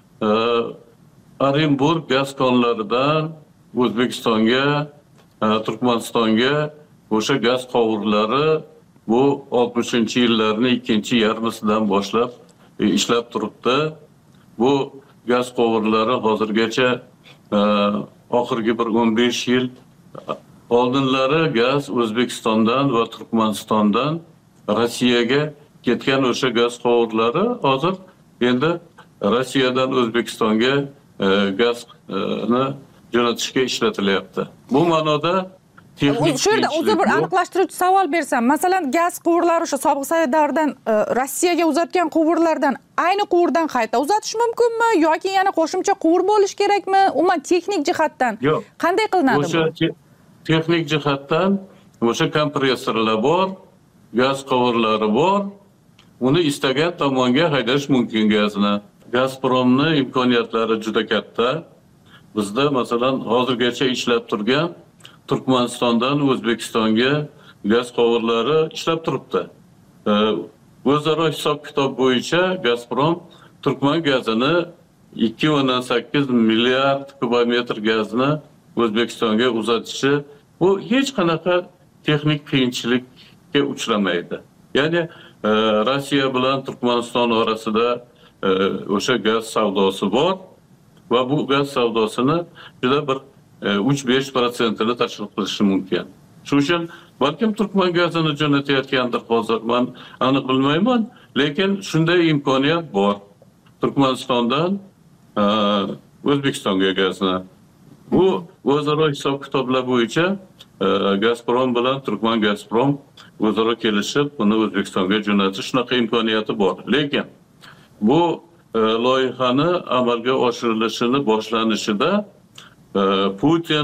Orenburg gaz konlaridan O'zbekistonga, Turkmanistonga o'sha gaz qovurlari bu oltmishinchi yillarning ikkinchi yarmisidan boshlab ishlab turibdi. Bu gaz qovurlari hozirgacha oxirgi bir o'n besh yil oldinlari gaz O'zbekistondan va Turkmanistondan Rossiyaga ketgan o'sha gaz qovurlari hozir endi Rossiyadan O'zbekistonga gazni jo'natishga ishlatilyapti. Bu ma'noda texnik shu yerda o'zi bir aniqlashtiruvchi savol bersam, masalan, gaz quvurlari o'sha sobiq Sovet davridan Rossiyaga uzatgan quvurlardan ayni quvurdan qayta uzatish mumkinmi yoki yana qo'shimcha quvur bo'lish kerakmi? Umuman texnik jihatdan qanday qilinadi bu? Texnik jihatdan o'sha kompressorlar bor, gaz quvurlari bor. Uni istagan tomonga haydash mumkin gazni. Gazpromning imkoniyatlari juda katta. Bizda masalan hozirgacha ishlab turgan Turkmanistondan O'zbekistonga gaz quvurlari ishlab turibdi. O'zaro hisob-kitob bo'yicha Gazprom Turkman gazini ikki o'ndan sakkiz milliard kubometr gazni O'zbekistonga uzatishi bu hech qanaqa texnik qiyinchilikka uchramaydi. Ya'ni e, Rossiya bilan Turkmaniston orasida e, o'sha gaz savdosi bor va bu gaz savdosini juda bir uch besh prosentini tashkil qilishi mumkin. Shuning uchun balkim Turkman gazini jo'natayotgandir hozir, men aniq bilmayman, lekin shunday imkoniyat bor. Turkmanistondan e, O'zbekistonga gazni. Bu o'zaro hisob kitoblar bo'yicha e, Gazprom bilan Turkman Gazprom o'zaro kelishib, buni O'zbekistonga jo'natish shunaqa imkoniyati bor. Lekin bu e, loyihani amalga oshirilishini boshlanishida e, Putin,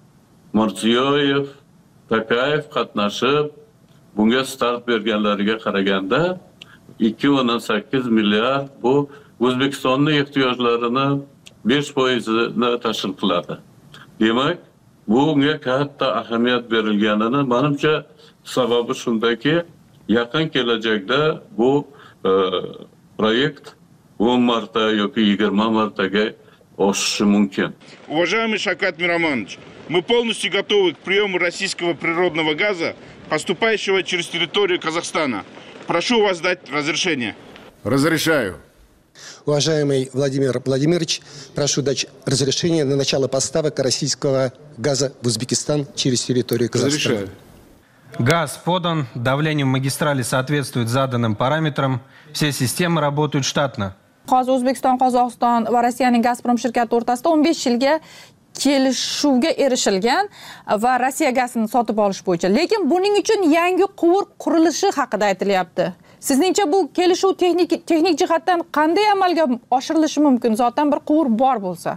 Mirziyoyev, Takayev qatnashib, bunga start berganlariga qaraganda ikki o'ndan sakkiz milliard bu O'zbekistonning ehtiyojlarini besh foizini tashkil qiladi. Demak, bunga katta ahamiyat berilganini menimcha sababi shundaki, yaqin kelajakda bu e, proyekt o'n marta yoki yigirma martaga oshishi mumkin. Уважаемый Шавкат Миромонович, мы полностью готовы к приему российского природного газа, поступающего через территорию Казахстана. Прошу вас дать разрешение. Разрешаю. Уважаемый Владимир Владимирович, прошу дать разрешение на начало поставок российского газа в Узбекистан через территорию Казахстана. Разрешаю. Газ подан, давление в магистрали соответствует заданным параметрам, все системы работают штатно. Hozir O'zbekiston, Qozog'iston va Rossiyaning Gazprom shirkati o'rtasida o'n besh yilga kelishuvga erishilgan va Rossiya gazini sotib olish bo'yicha. Lekin buning uchun yangi quvur qurilishi haqida aytilyapti. Sizningcha bu kelishuv texnik texnik jihatdan qanday amalga oshirilishi mumkin? Zotan bir quvur bor bo'lsa.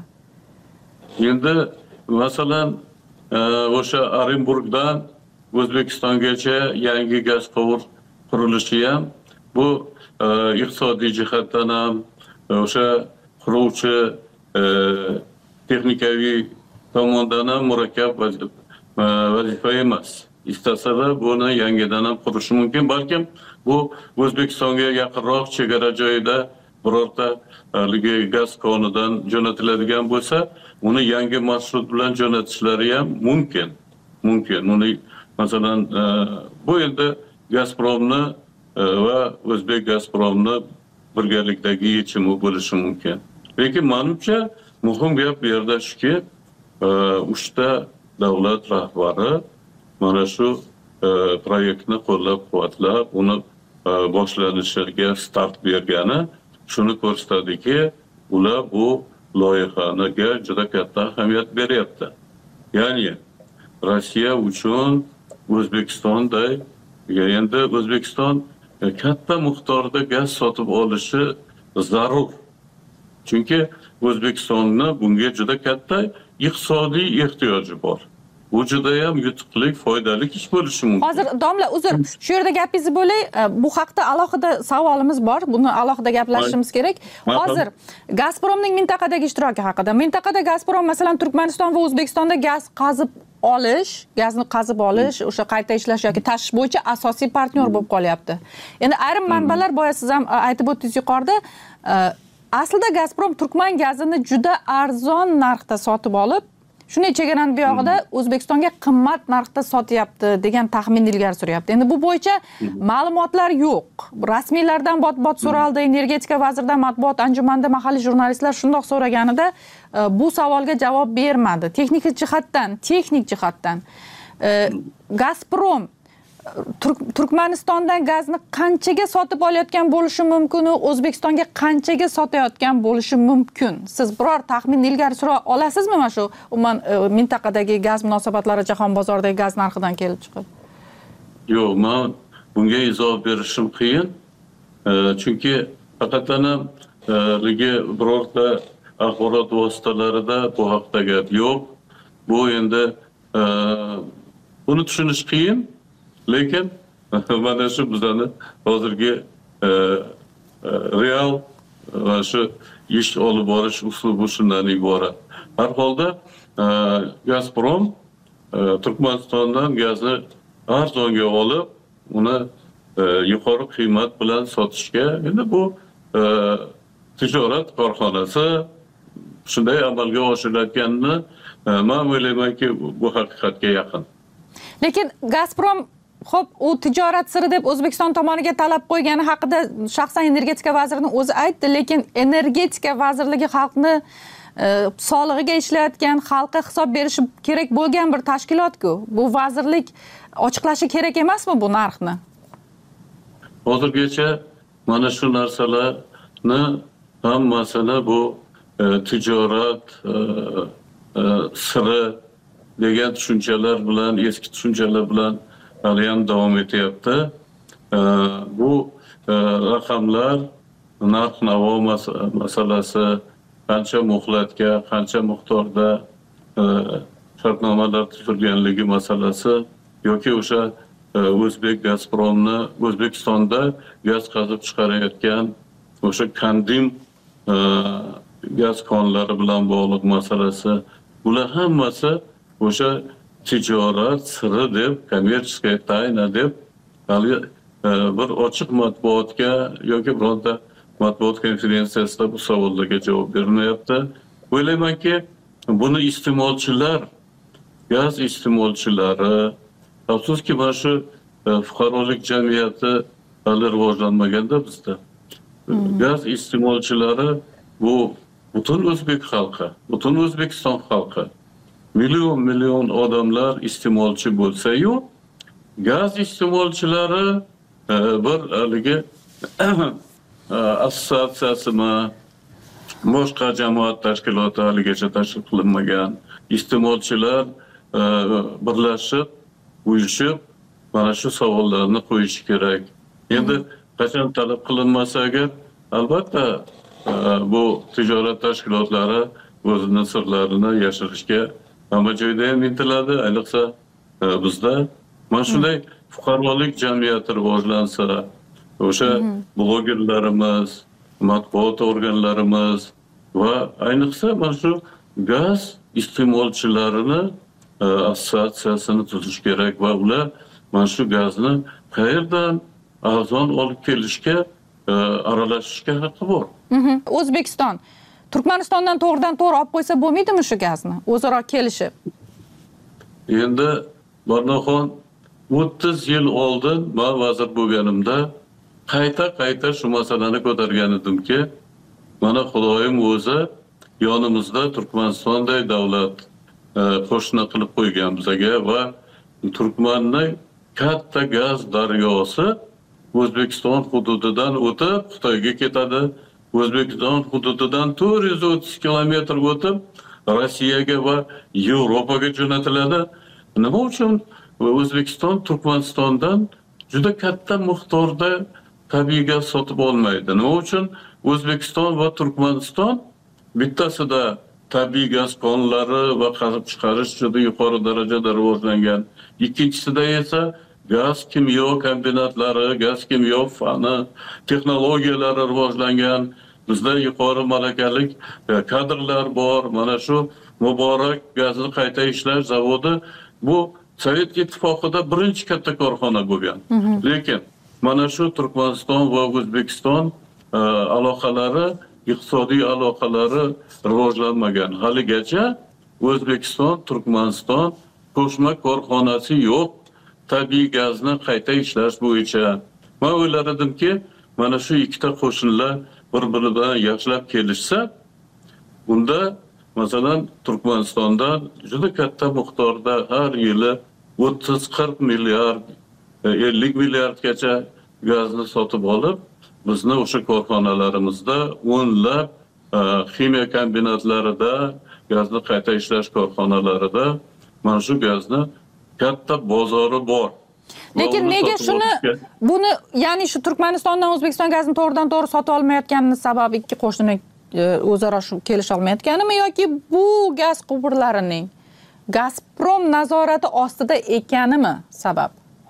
Endi masalan, o'sha Orenburgdan O'zbekistongacha yangi gaz quvur qurilishi ham bu iqtisodiy jihatdan ham o'sha quruvchi texnikaviy tomondan ham murakkab vazifa emas. İstasalar buni yangidan ham qurishi mumkin. Balkim bu O'zbekistonga yaqinroq chegara joyida birorta haligi gaz konidan jo'natiladigan bo'lsa, uni yangi marshrut bilan jo'natishlari ham mumkin. Mumkin. Uni masalan bu endi Gazpromni va O'zbek Gazpromni birgalikdagi yechimi bo'lishi mumkin. Lekin menimcha muhim gap bu yerda shuki, uchta davlat rahbari mana shu proyektni qo'llab-quvvatlab, uni boshlanishiga start bergani shuni ko'rsatadiki, ular bu loyihaniga juda katta ahamiyat beryapti. Ya'ni Rossiya uchun O'zbekistonda, endi O'zbekiston katta miqdorda gaz sotib olishi zarur. Chunki O'zbekistonning bunga juda katta iqtisodiy ehtiyoji bor. Bu juda ham yutuqli, foydali ish bo'lishi mumkin. Hozir domla, uzr, shu yerda gapingizni bo'lay. Bu haqda alohida savolimiz bor. Buni alohida gaplashishimiz kerak. Hozir Gazpromning mintaqadagi ishtiroki haqida. Mintaqada Gazprom masalan Turkmaniston va O'zbekistonda gaz qazib olish, gazni qazib olish, o'sha qayta ishlash yoki tashish bo'yicha asosiy partnyor bo'lib qolyapti. Endi ayrim manbalar boya siz ham aytib o'tdingiz yuqorida, aslida Gazprom Turkman gazini juda arzon narxda sotib olib, shunday chegaraning buyog'ida O'zbekistonga qimmat narxda sotyapti degan taxmin ilgari suryapti. Endi bu bo'yicha ma'lumotlar yo'q. Rasmiylardan bot-bot so'raldi, energetika vaziridan matbuot anjumanida mahalliy jurnalistlar shundoq so'raganida bu savolga javob bermadi. Texnik jihatdan, texnik jihatdan Gazprom Turkmanistondan gazni qanchaga sotib olayotgan bo'lishi mumkin, O'zbekistonga qanchaga sotayotgan bo'lishi mumkin? Siz biror taxmin ilgari sura olasizmi mana shu umuman mintaqadagi gaz munosabatlari jahon bozoridagi gaz narxidan kelib chiqib? Yo'q, men bunga izoh berishim qiyin. Chunki faqatgina ligi birorta axborot vositalarida bu haqda gap yo'q. Bu endi buni tushunish qiyin. Lekin mana shu bizning hozirgi real va shu ish olib borish uslubi shundan iborat. Har holda Gazprom Turkmanistondan gazni arzonga olib, uni yuqori qiymat bilan sotishga, endi bu tijorat korxonasi shunday amalga oshirilayotganini men o'ylaymanki bu haqiqatga yaqin. Lekin Gazprom xo'p, u tijorat siri deb O'zbekiston tomoniga talab qo'ygani haqida shaxsan energetika vazirining o'zi aytdi, lekin energetika vazirligi xalqni solig'iga ishlayotgan, xalqqa hisob berishi kerak bo'lgan bir tashkilot-ku. Bu vazirlik ochiqlashi kerak emasmi bu narxni? Hozirgacha mana shu narsalarni hammasini bu tijorat siri degan tushunchalar bilan, eski tushunchalar bilan hali ham davom etyapti. Bu raqamlar, narx-navo masalasi, qancha muhlatga, qancha miqdorda shartnomalar tuzilganligi masalasi yoki o'sha O'zbek Gazpromni O'zbekistonda gaz qazib chiqarayotgan o'sha Kandim gaz konlari bilan bog'liq masalasi, bular hammasi o'sha tijorat siri deb, kommersiya tayna deb hali bir ochiq matbuotga yoki bironta matbuot konferensiyasida bu savollarga javob berilmayapti. O'ylaymanki, buni iste'molchilar, gaz iste'molchilari, afsuski mana shu fuqarolik jamiyati hali rivojlanmaganda bizda. Gaz iste'molchilari bu butun o'zbek xalqi, butun O'zbekiston xalqi. Million million odamlar iste'molchi bo'lsa-yu, gaz iste'molchilari bir haligi assotsiatsiyasimi, boshqa jamoat tashkiloti haligacha tashkil qilinmagan iste'molchilar birlashib, uyushib mana shu savollarni qo'yishi kerak. Endi qachon talab qilinmasa agar, albatta bu tijorat tashkilotlari o'zining sirlarini yashirishga hamma joyda ham intiladi, ayniqsa bizda mana shunday fuqarolik jamiyati rivojlansa, o'sha blogerlarimiz, matbuot organlarimiz va ayniqsa mana shu gaz iste'molchilarini assotsiatsiyasini tuzish kerak va ular mana shu gazni qayerdan arzon olib kelishga aralashishga haqqi bor. O'zbekiston Turkmanistondan to'g'ridan to'g'ri olib qo'ysa bo'lmaydimi shu gazni? O'zaro kelishib. Endi Barnoxon o'ttiz yil oldin men vazir bo'lganimda qayta-qayta shu masalani ko'targan edimki, mana Xudoyim o'zi yonimizda Turkmanistonday davlat qo'shni qilib qo'ygan bizga va Turkmanning katta gaz daryosi O'zbekiston hududidan o'tib Xitoyga ketadi. O'zbekiston hududidan to'rt yuz o'ttiz kilometr o'tib Rossiyaga va Yevropaga jo'natiladi. Nima uchun O'zbekiston Turkmanistondan juda katta miqdorda tabiiy gaz sotib olmaydi? Nima uchun O'zbekiston va Turkmaniston bittasida tabiiy gaz konlari va qazib chiqarish juda yuqori darajada rivojlangan, ikkinchisida esa gaz kimyo kombinatlari, gaz kimyo fani, texnologiyalari rivojlangan, bizda yuqori malakali kadrlar bor. Mana shu Muborak gazni qayta ishlash zavodi bu Sovet ittifoqida birinchi katta korxona bo'lgan. Lekin mana shu Turkmaniston va O'zbekiston aloqalari, iqtisodiy aloqalari rivojlanmagan. Haligacha O'zbekiston, Turkmaniston qo'shma korxonasi yo'q tabiiy gazni qayta ishlash bo'yicha. Men o'ylar edimki, mana shu ikkita qo'shinlar bir-biri bilan yaxshilab kelishsa, bunda masalan Turkmanistondan juda katta miqdorda har yili o'ttiz qirq milliard, ellik milliardgacha gazni sotib olib, bizni o'sha korxonalarimizda o'nlab ximiya kombinatlarida, gazni qayta ishlash korxonalarida mana shu gazni katta bozori bor. Lekin nega shuni buni, ya'ni shu Turkmanistondan O'zbekiston gazini to'g'ridan to'g'ri sotib olmayotganini sababi ikki qo'shni o'zaro shu kelisha olmayotganimi yoki bu gaz quvurlarining Gazprom nazorati ostida ekanimi sabab?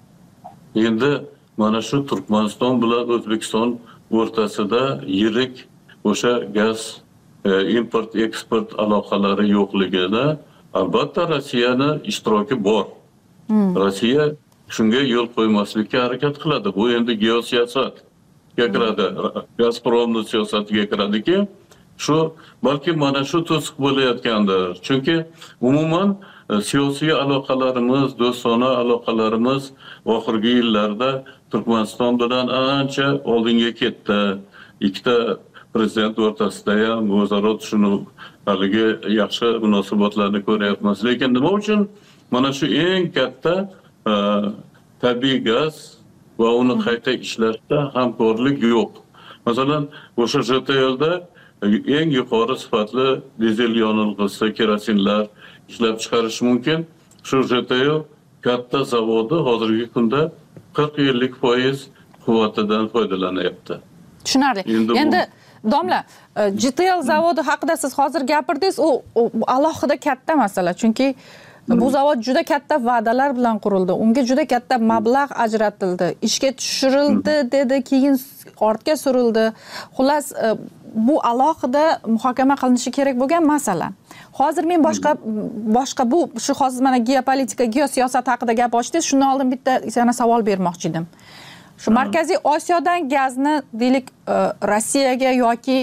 Endi mana shu Turkmaniston bilan O'zbekiston o'rtasida yirik o'sha gaz import eksport aloqalari yo'qligida albatta Rossiyani ishtiroki bor. Rossiya shunga yo'l qo'ymaslikka harakat qiladi. Bu endi geosiyosatga kiradi. Gazpromning siyosatiga kiradiki, shu balki mana shu to'siq bo'layotgandir. Chunki umuman siyosiy aloqalarimiz, do'stona aloqalarimiz oxirgi yillarda Turkmaniston bilan ancha oldinga ketdi. Ikkita prezident o'rtasida ham o'zaro tushunib, haligi yaxshi munosabatlarni ko'ryapmiz. Lekin nima uchun mana shu eng katta tabiiy gaz va uni qayta ishlashda hamkorlik yo'q. Masalan, o'sha J T L'da eng yuqori sifatli dizel yonilg'isi, kerosinlar ishlab chiqarish mumkin. Shu J T L katta zavodi hozirgi kunda qirq ellik foiz quvvatidan foydalanyapti. Tushunarli. Endi domla, J T L zavodi haqida siz hozir gapirdingiz, u alohida katta masala. Chunki bu zavod juda katta va'dalar bilan qurildi. Unga juda katta mablag' ajratildi. Ishga tushirildi dedi, keyin ortga surildi. Xullas, bu alohida muhokama qilinishi kerak bo'lgan masala. Hozir men boshqa boshqa bu shu hozir mana geopolitika, geosiyosat haqida gap ochdingiz. Shundan oldin bitta yana savol bermoqchi edim. Shu Markaziy Osiyodan gazni deylik Rossiyaga yoki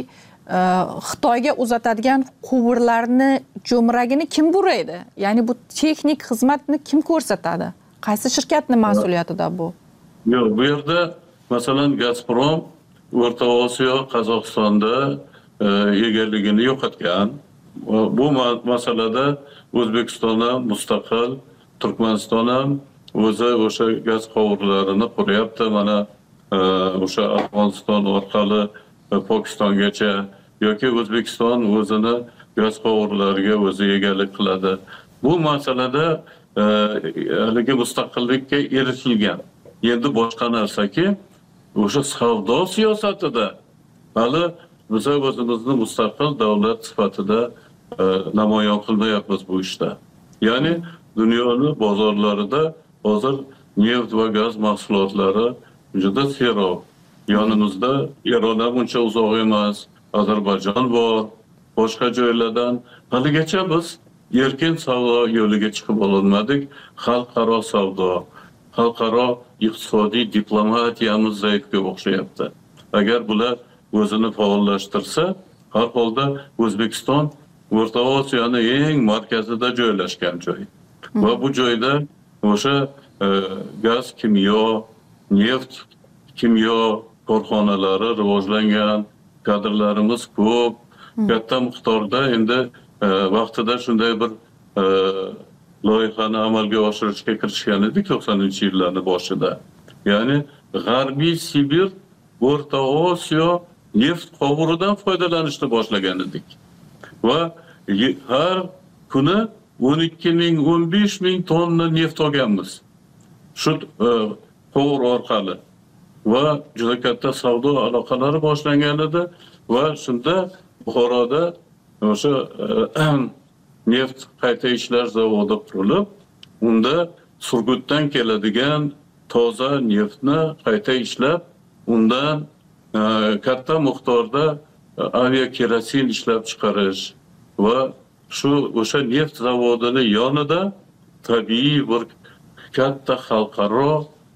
Xitoyga uzatadigan quvurlarni jo'mragini kim buraydi? Ya'ni bu texnik xizmatni kim ko'rsatadi? Qaysi shirkatning mas'uliyatida bu? Yo'q, bu yerda masalan Gazprom O'rta Osiyo, Qozog'istonda egalligini yo'qotgan. Bu masalada O'zbekiston ham mustaqil, Turkmaniston ham o'zi o'sha gaz quvurlarini quryapti. Mana o'sha Afg'oniston orqali Pokistongacha yoki O'zbekiston o'zini gaz quvurlariga o'zi egalik qiladi. Bu masalada haligi mustaqillikka erishilgan. Endi boshqa narsaki, o'sha savdo siyosatida hali biz o'zimizni mustaqil davlat sifatida namoyon qilmayapmiz bu ishda. Ya'ni dunyoni bozorlarida hozir neft va gaz mahsulotlari juda serob. Yonimizda Eron ham uncha uzoq emas, Ozarbayjon bor, boshqa joylardan haligacha biz erkin savdo yo'liga chiqib olmadik. Xalqaro savdo, xalqaro iqtisodiy diplomatiyamiz zaifga o'xshayapti. Agar bular o'zini faollashtirsa, har holda O'zbekiston O'rta Osiyoni eng markazida joylashgan joy. Va bu joyda o'sha gaz, kimyo, neft, kimyo korxonalari rivojlangan, kadrlarimiz ko'p, katta miqdorda endi vaqtida shunday bir loyihani amalga oshirishga kirishgan edik to'qsoninchi yillarning boshida. Ya'ni G'arbiy Sibir, O'rta Osiyo neft qovuridan foydalanishni boshlagan edik. Va har kuni o'n ikki ming o'n besh ming tonna neft olganmiz. Shu qovur orqali. Va juda katta savdo aloqalari boshlangan edi va shunda Buxoroda o'sha neft qayta ishlash zavodi qurilib, unda Surgutdan keladigan toza neftni qayta ishlab, undan katta miqdorda aviakerosin ishlab chiqarish va shu o'sha neft zavodini yonida tabiiy bir katta xalqaro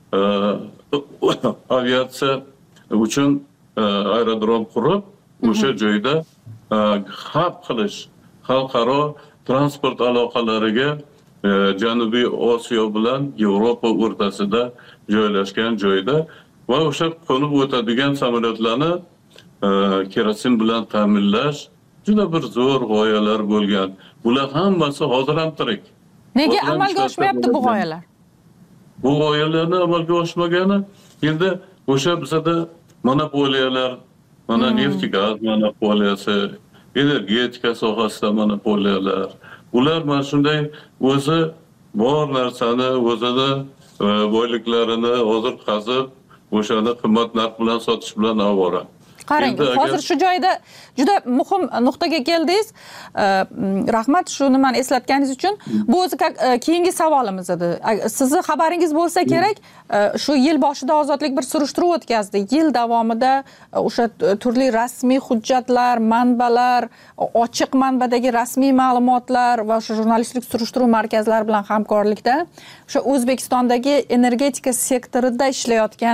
aviatsiya uchun aerodrom qurib, o'sha joyda hab qilish, xalqaro transport aloqalariga Janubiy Osiyo bilan Yevropa o'rtasida joylashgan joyda va o'sha qo'nib o'tadigan samolyotlarni kerosin bilan ta'minlash juda bir zo'r g'oyalar bo'lgan. Bular hammasi hozir ham tirik. Nega amalga oshmayapti bu g'oyalar? Bu g'oyalarni amalga oshmagani endi o'sha bizada monopoliyalar, mana neft gaz monopoliyasi, energetika sohasida monopoliyalar. Ular mana shunday o'zi bor narsani, o'zini boyliklarini hozir qazib, o'shani qimmat narx bilan sotish bilan avvora. Qarang, hozir shu joyda juda muhim nuqtaga keldingiz. Rahmat shu nimani eslatganingiz uchun. Bu o'zi keyingi savolimiz edi. Sizni xabaringiz bo'lsa kerak, shu yil boshida Ozodlik bir surishtiruv o'tkazdi. Yil davomida o'sha turli rasmiy hujjatlar, manbalar, ochiq manbadagi rasmiy ma'lumotlar va o'sha jurnalistlik surishtiruv markazlari bilan hamkorlikda o'sha O'zbekistondagi energetika sektorida ishlayotgan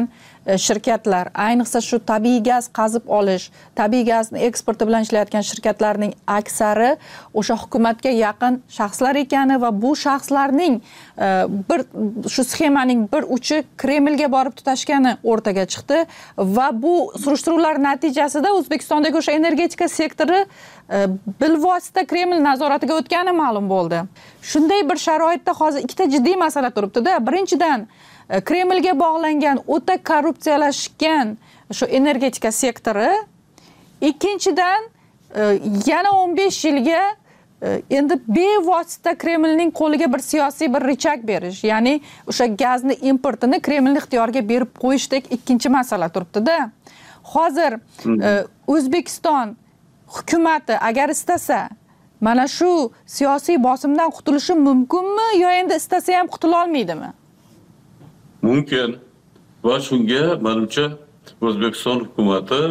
shirkatlar, ayniqsa shu tabiiy gaz qazib olish, tabiiy gazni eksporti bilan ishlayotgan shirkatlarning aksari o'sha hukumatga yaqin shaxslar ekani va bu shaxslarning bir shu sxemaning bir uchi Kremlga borib tutashgani o'rtaga chiqdi va bu surishtiruvlar natijasida O'zbekistondagi o'sha energetika sektori bilvosita Kreml nazoratiga o'tgani ma'lum bo'ldi. Shunday bir sharoitda hozir ikkita jiddiy masala turibdi-da. Birinchidan Kremlga bog'langan o'ta korrupsiyalashgan shu energetika sektori, ikkinchidan yana o'n besh yilga endi bevosita Kremlning qo'liga bir siyosiy bir richak berish, ya'ni o'sha gazni importini Kremlning ixtiyoriga berib qo'yishdek ikkinchi masala turibdi-da. Hozir O'zbekiston hukumati agar istasa mana shu siyosiy bosimdan qutulishi mumkinmi yo endi istasa ham qutula olmaydimi? Mumkin. Va shunga menimcha O'zbekiston hukumati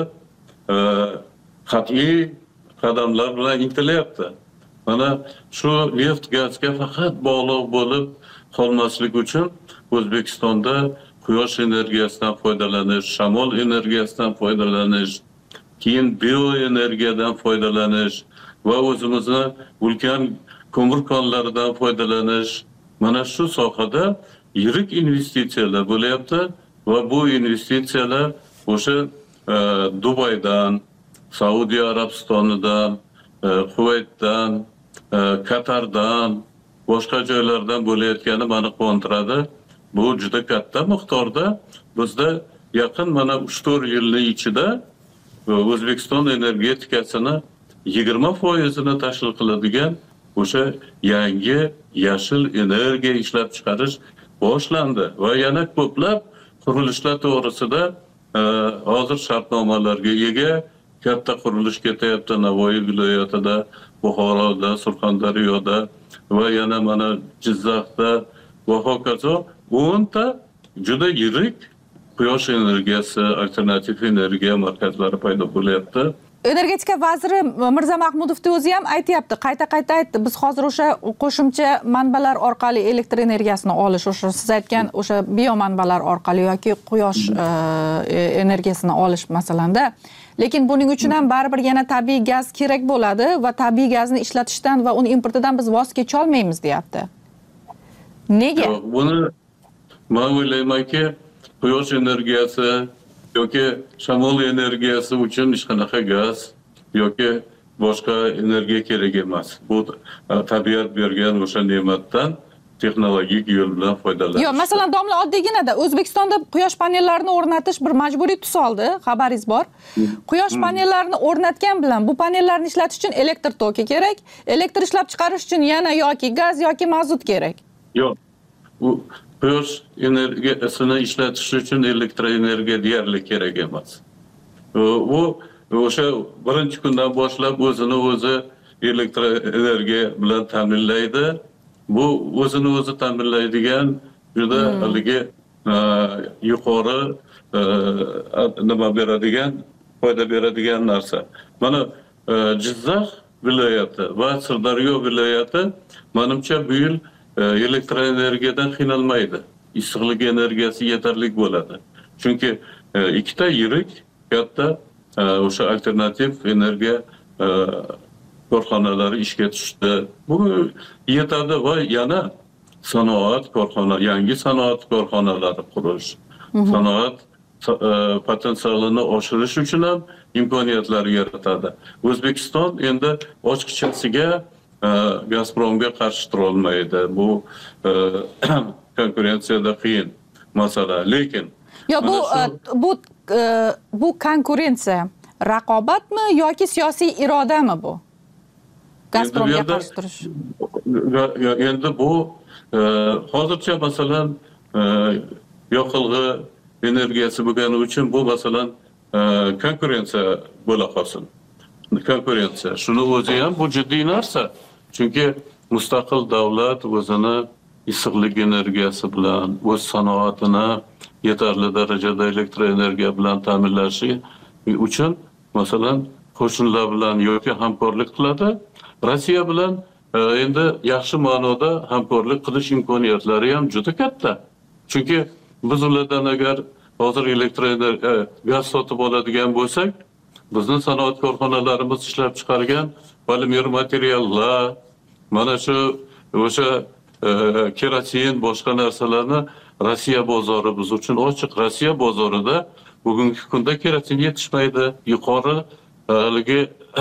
qat'iy qadamlar bilan intilyapti. Mana shu neft gazga faqat bog'liq bo'lib qolmaslik uchun O'zbekistonda quyosh energiyasidan foydalanish, shamol energiyasidan foydalanish, keyin bioenergiyadan foydalanish va o'zimizni ulkan ko'mir konlaridan foydalanish. Mana shu sohada yirik investitsiyalar bo'lyapti va bu investitsiyalar o'sha Dubaydan, Saudiya Arabistonidan, Kuvaytdan, Qatardan, boshqa joylardan bo'layotgani meni quvontiradi. Bu juda katta miqdorda bizda yaqin mana uch to'rt yilning ichida O'zbekiston energetikasini yigirma foizini tashkil qiladigan o'sha yangi yashil energiya ishlab chiqarish boshlandi va yana ko'plab qurilishlar to'g'risida hozir shartnomalarga ega katta qurilish ketyapti Navoiy viloyatida, Buxoroda, Surxondaryoda va yana mana Jizzaxda va hokazo o'nta juda yirik quyosh energiyasi, alternativ energiya markazlari paydo bo'lyapti. Energetika vaziri Mirza Mahmudovning o'zi ham aytayapti, qayta-qayta aytdi. Biz hozir o'sha qo'shimcha manbalar orqali elektr energiyasini olish, o'sha siz aytgan o'sha bio manbalar orqali yoki quyosh energiyasini olish masalanda. Lekin buning uchun ham baribir yana tabiiy gaz kerak bo'ladi va tabiiy gazni ishlatishdan va uni importidan biz voz kecha olmaymiz, deyapti. Nega? Buni men o'ylaymanki, quyosh energiyasi yoki shamol energiyasi uchun hech qanaqa gaz yoki boshqa energiya kerak emas. Bu tabiat bergan o'sha ne'matdan texnologik yo'l bilan foydalanish. Yo'q, masalan, domla oddiyginada O'zbekistonda quyosh panellarini o'rnatish bir majburiy tus oldi, xabaringiz bor. Quyosh panellarini o'rnatgan bilan bu panellarni ishlatish uchun elektr toki kerak, elektr ishlab chiqarish uchun yana yoki gaz yoki mazut kerak. Yo'q. Bu quyosh energiyasini ishlatish uchun elektr energiya deyarli kerak emas. U o'sha birinchi kundan boshlab o'zini o'zi elektr energiya bilan ta'minlaydi. Bu o'zini o'zi ta'minlaydigan juda haligi yuqori nima beradigan, foyda beradigan narsa. Mana Jizzax viloyati va Sirdaryo viloyati menimcha bu yil elektr energiyadan qiynalmaydi. Issiqlik energiyasi yetarli bo'ladi. Chunki ikkita yirik katta o'sha alternativ energiya korxonalari ishga tushdi. Bu yetadi va yana sanoat korxonalari, yangi sanoat korxonalari qurish, sanoat potensialini oshirish uchun ham imkoniyatlar yaratadi. O'zbekiston endi ochiqchasiga Gazpromga qarshi tura olmaydi. Bu konkurensiyada qiyin masala. Lekin yo bu bu bu konkurensiya raqobatmi yoki siyosiy irodami bu? Gazpromga qarshi turish. Endi bu hozircha masalan yoqilg'i energiyasi bo'lgani uchun bu masalan konkurensiya bo'la qolsin. Konkurensiya. Shuni o'zi ham bu jiddiy narsa. Chunki mustaqil davlat o'zini issiqlik energiyasi bilan o'z sanoatini yetarli darajada elektr energiya bilan ta'minlashi uchun masalan qo'shnilar bilan yoki hamkorlik qiladi. Rossiya bilan endi yaxshi ma'noda hamkorlik qilish imkoniyatlari ham juda katta. Chunki biz ulardan agar hozir elektr energiya gaz sotib oladigan bo'lsak, bizni sanoat korxonalarimiz ishlab chiqargan polimer materiallar, mana shu o'sha kerosin, boshqa narsalarni Rossiya bozori biz uchun ochiq. Rossiya bozorida bugungi kunda kerosin yetishmaydi, yuqori haligi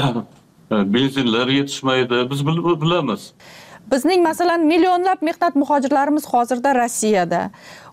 benzinlar yetishmaydi. Biz bilamiz. Bizning masalan millionlab mehnat muhojirlarimiz hozirda Rossiyada.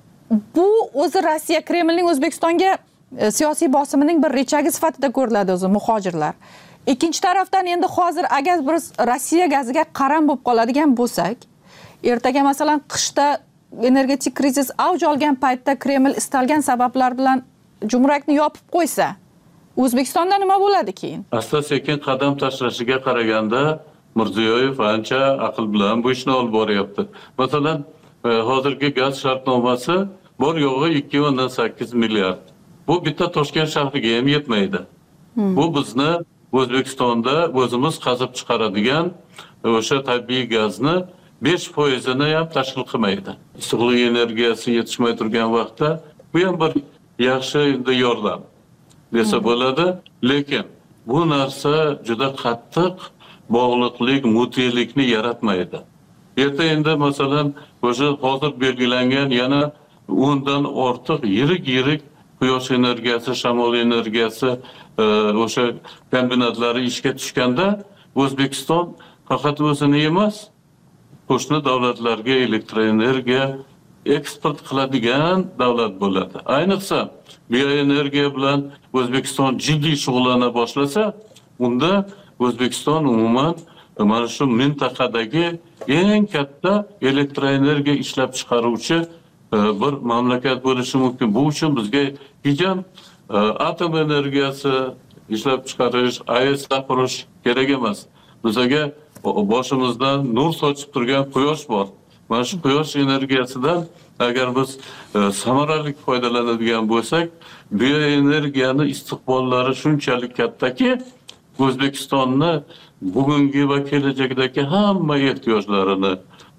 Bu o'zi Rossiya Kremlning O'zbekistonga siyosiy bosimining bir rechagi sifatida ko'riladi o'zi muhojirlar. Ikkinchi tarafdan endi hozir agar biz Rossiya gaziga qaram bo'lib qoladigan bo'lsak, ertaga masalan qishda energetik krizis avj olgan paytda Kreml istalgan sabablar bilan jumrakni yopib qo'ysa, O'zbekistonda nima bo'ladi keyin? Asta-sekin qadam tashlashiga qaraganda Mirziyoyev ancha aql bilan bu ishni olib boryapti. Masalan, hozirgi gaz shartnomasi bor yo'g'i ikki o'ndan sakkiz milliard. Bu bitta Toshkent shahriga ham yetmaydi. Hmm. Bu bizni O'zbekistonda o'zimiz qazib chiqaradigan o'sha tabiiy gazni besh foizini ham tashkil qilmaydi. Issiqlik energiyasi yetishmay turgan vaqtda bu ham bir yaxshi yordam desa bo'ladi, lekin bu narsa juda qattiq bog'liqlik, mutelikni yaratmaydi. Erta endi masalan o'sha hozir belgilangan yana o'ndan ortiq yirik-yirik quyosh energiyasi, shamol energiyasi o'sha kombinatlari ishga tushganda O'zbekiston faqat o'zini emas, qo'shni davlatlarga elektr energiya eksport qiladigan davlat bo'ladi. Ayniqsa bioenergiya bilan O'zbekiston jiddiy shug'ullana boshlasa, unda O'zbekiston umuman mana shu mintaqadagi eng katta elektroenergiya ishlab chiqaruvchi bir mamlakat bo'lishi mumkin. Bu uchun bizga hecham atom energiyasi ishlab chiqarish, A E S qurish kerak emas. Bizga boshimizdan nur sochib turgan quyosh bor. Mana shu quyosh energiyasidan agar biz samarali foydalanadigan bo'lsak, bioenergiyani istiqbollari shunchalik kattaki, O'zbekistonni bugungi va kelajakdagi hamma ehtiyojlarini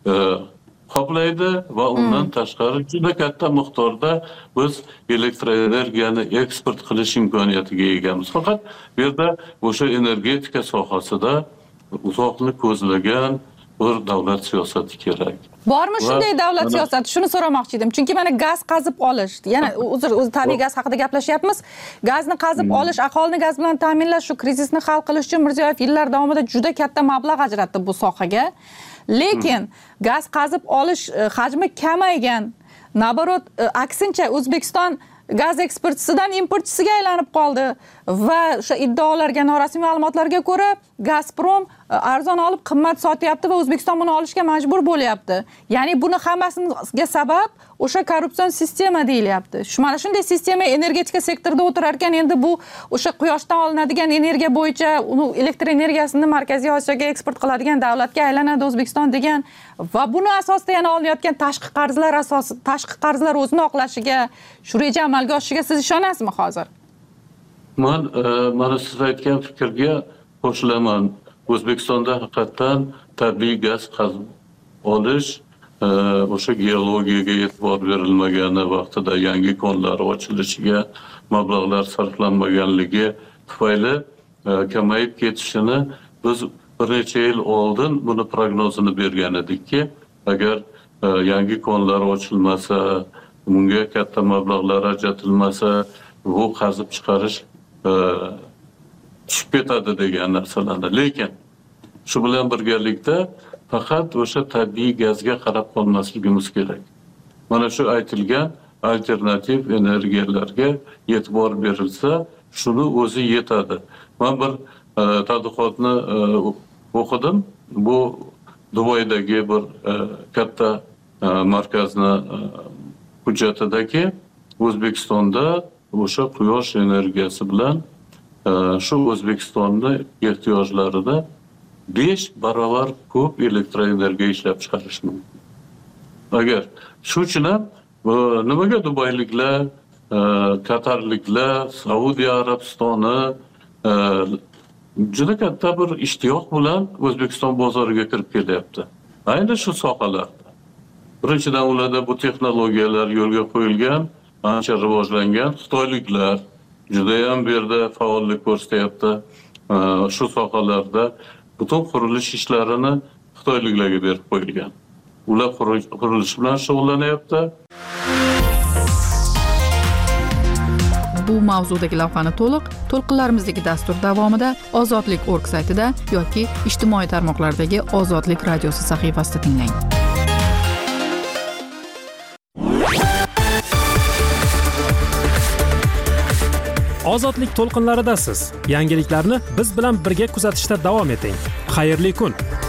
qoplaydi va undan tashqari juda katta miqdorda biz elektroenergiyani eksport qilish imkoniyatiga egamiz. Faqat bu yerda o'sha energetika sohasida uzoqni ko'zlagan bir davlat siyosati kerak. Bormi shunday davlat siyosati? Shuni so'ramoqchi edim. Chunki mana gaz qazib olish, yana uzr, o'zi tabiiy gaz haqida gaplashyapmiz. Gazni qazib olish, aholini gaz bilan ta'minlash, shu krizisni hal qilish uchun Mirziyoyev yillar davomida juda katta mablag' ajratdi bu sohaga. Lekin gaz qazib olish hajmi kamaygan. Naborot, aksincha O'zbekiston gaz eksportchisidan importchisiga aylanib qoldi va o'sha iddaolarga, norasmiy ma'lumotlarga ko'ra Gazprom arzon olib qimmat sotyapti va O'zbekiston buni olishga majbur bo'lyapti. Ya'ni buni hammasiga sabab o'sha korrupsion sistema deyilyapti. Shu mana shunday sistema energetika sektorida o'tirar ekan, endi bu o'sha quyoshdan olinadigan energiya bo'yicha uni elektr energiyasini Markaziy Osiyoga eksport qiladigan davlatga aylanadi O'zbekiston degan va buni asosida yana olinayotgan tashqi qarzlar asosi, tashqi qarzlar o'zini oqlashiga, shu reja amalga oshishiga siz ishonasizmi hozir? Men mana siz aytgan fikrga qo'shilaman. O'zbekistonda haqiqatan tabiiy gaz qazib olish, o'sha geologiyaga e'tibor berilmagani vaqtida yangi konlar ochilishiga mablag'lar sarflanmaganligi tufayli kamayib ketishini biz bir necha yil oldin buni prognozini bergan edikki, agar yangi konlar ochilmasa, bunga katta mablag'lar ajratilmasa, bu qazib chiqarish tushib ketadi degan narsalarni. Lekin shu bilan birgalikda faqat o'sha tabiiy gazga qarab qolmasligimiz kerak. Mana shu aytilgan alternativ energiyalarga e'tibor berilsa, shuni o'zi yetadi. Men bir tadqiqotni o'qidim. Bu Dubaydagi bir katta markazni hujjatidagi O'zbekistonda o'sha quyosh energiyasi bilan shu O'zbekistonni ehtiyojlarida besh barobar ko'p elektroenergiya ishlab chiqarish mumkin. Agar shu uchun ham nimaga dubayliklar, qatarliklar, Saudiya Arabistoni juda katta bir ishtiyoq bilan O'zbekiston bozoriga kirib kelyapti. Ayni shu sohalarda. Birinchidan ularda bu texnologiyalar yo'lga qo'yilgan ancha rivojlangan. Xitoyliklar judayam bu yerda faollik ko'rsatyapti. Shu sohalarda butun qurilish ishlarini xitoyliklarga berib qo'yilgan. Ular qurilish bilan shug'ullanyapti. Bu mavzudagi lavhani to'liq to'lqinlarimizdagi dastur davomida ozodlik nokta org saytida yoki ijtimoiy tarmoqlardagi Ozodlik radiosi sahifasida tinglang. Ozodlik to'lqinlaridasiz. Yangiliklarni biz bilan birga kuzatishda davom eting. Xayrli kun.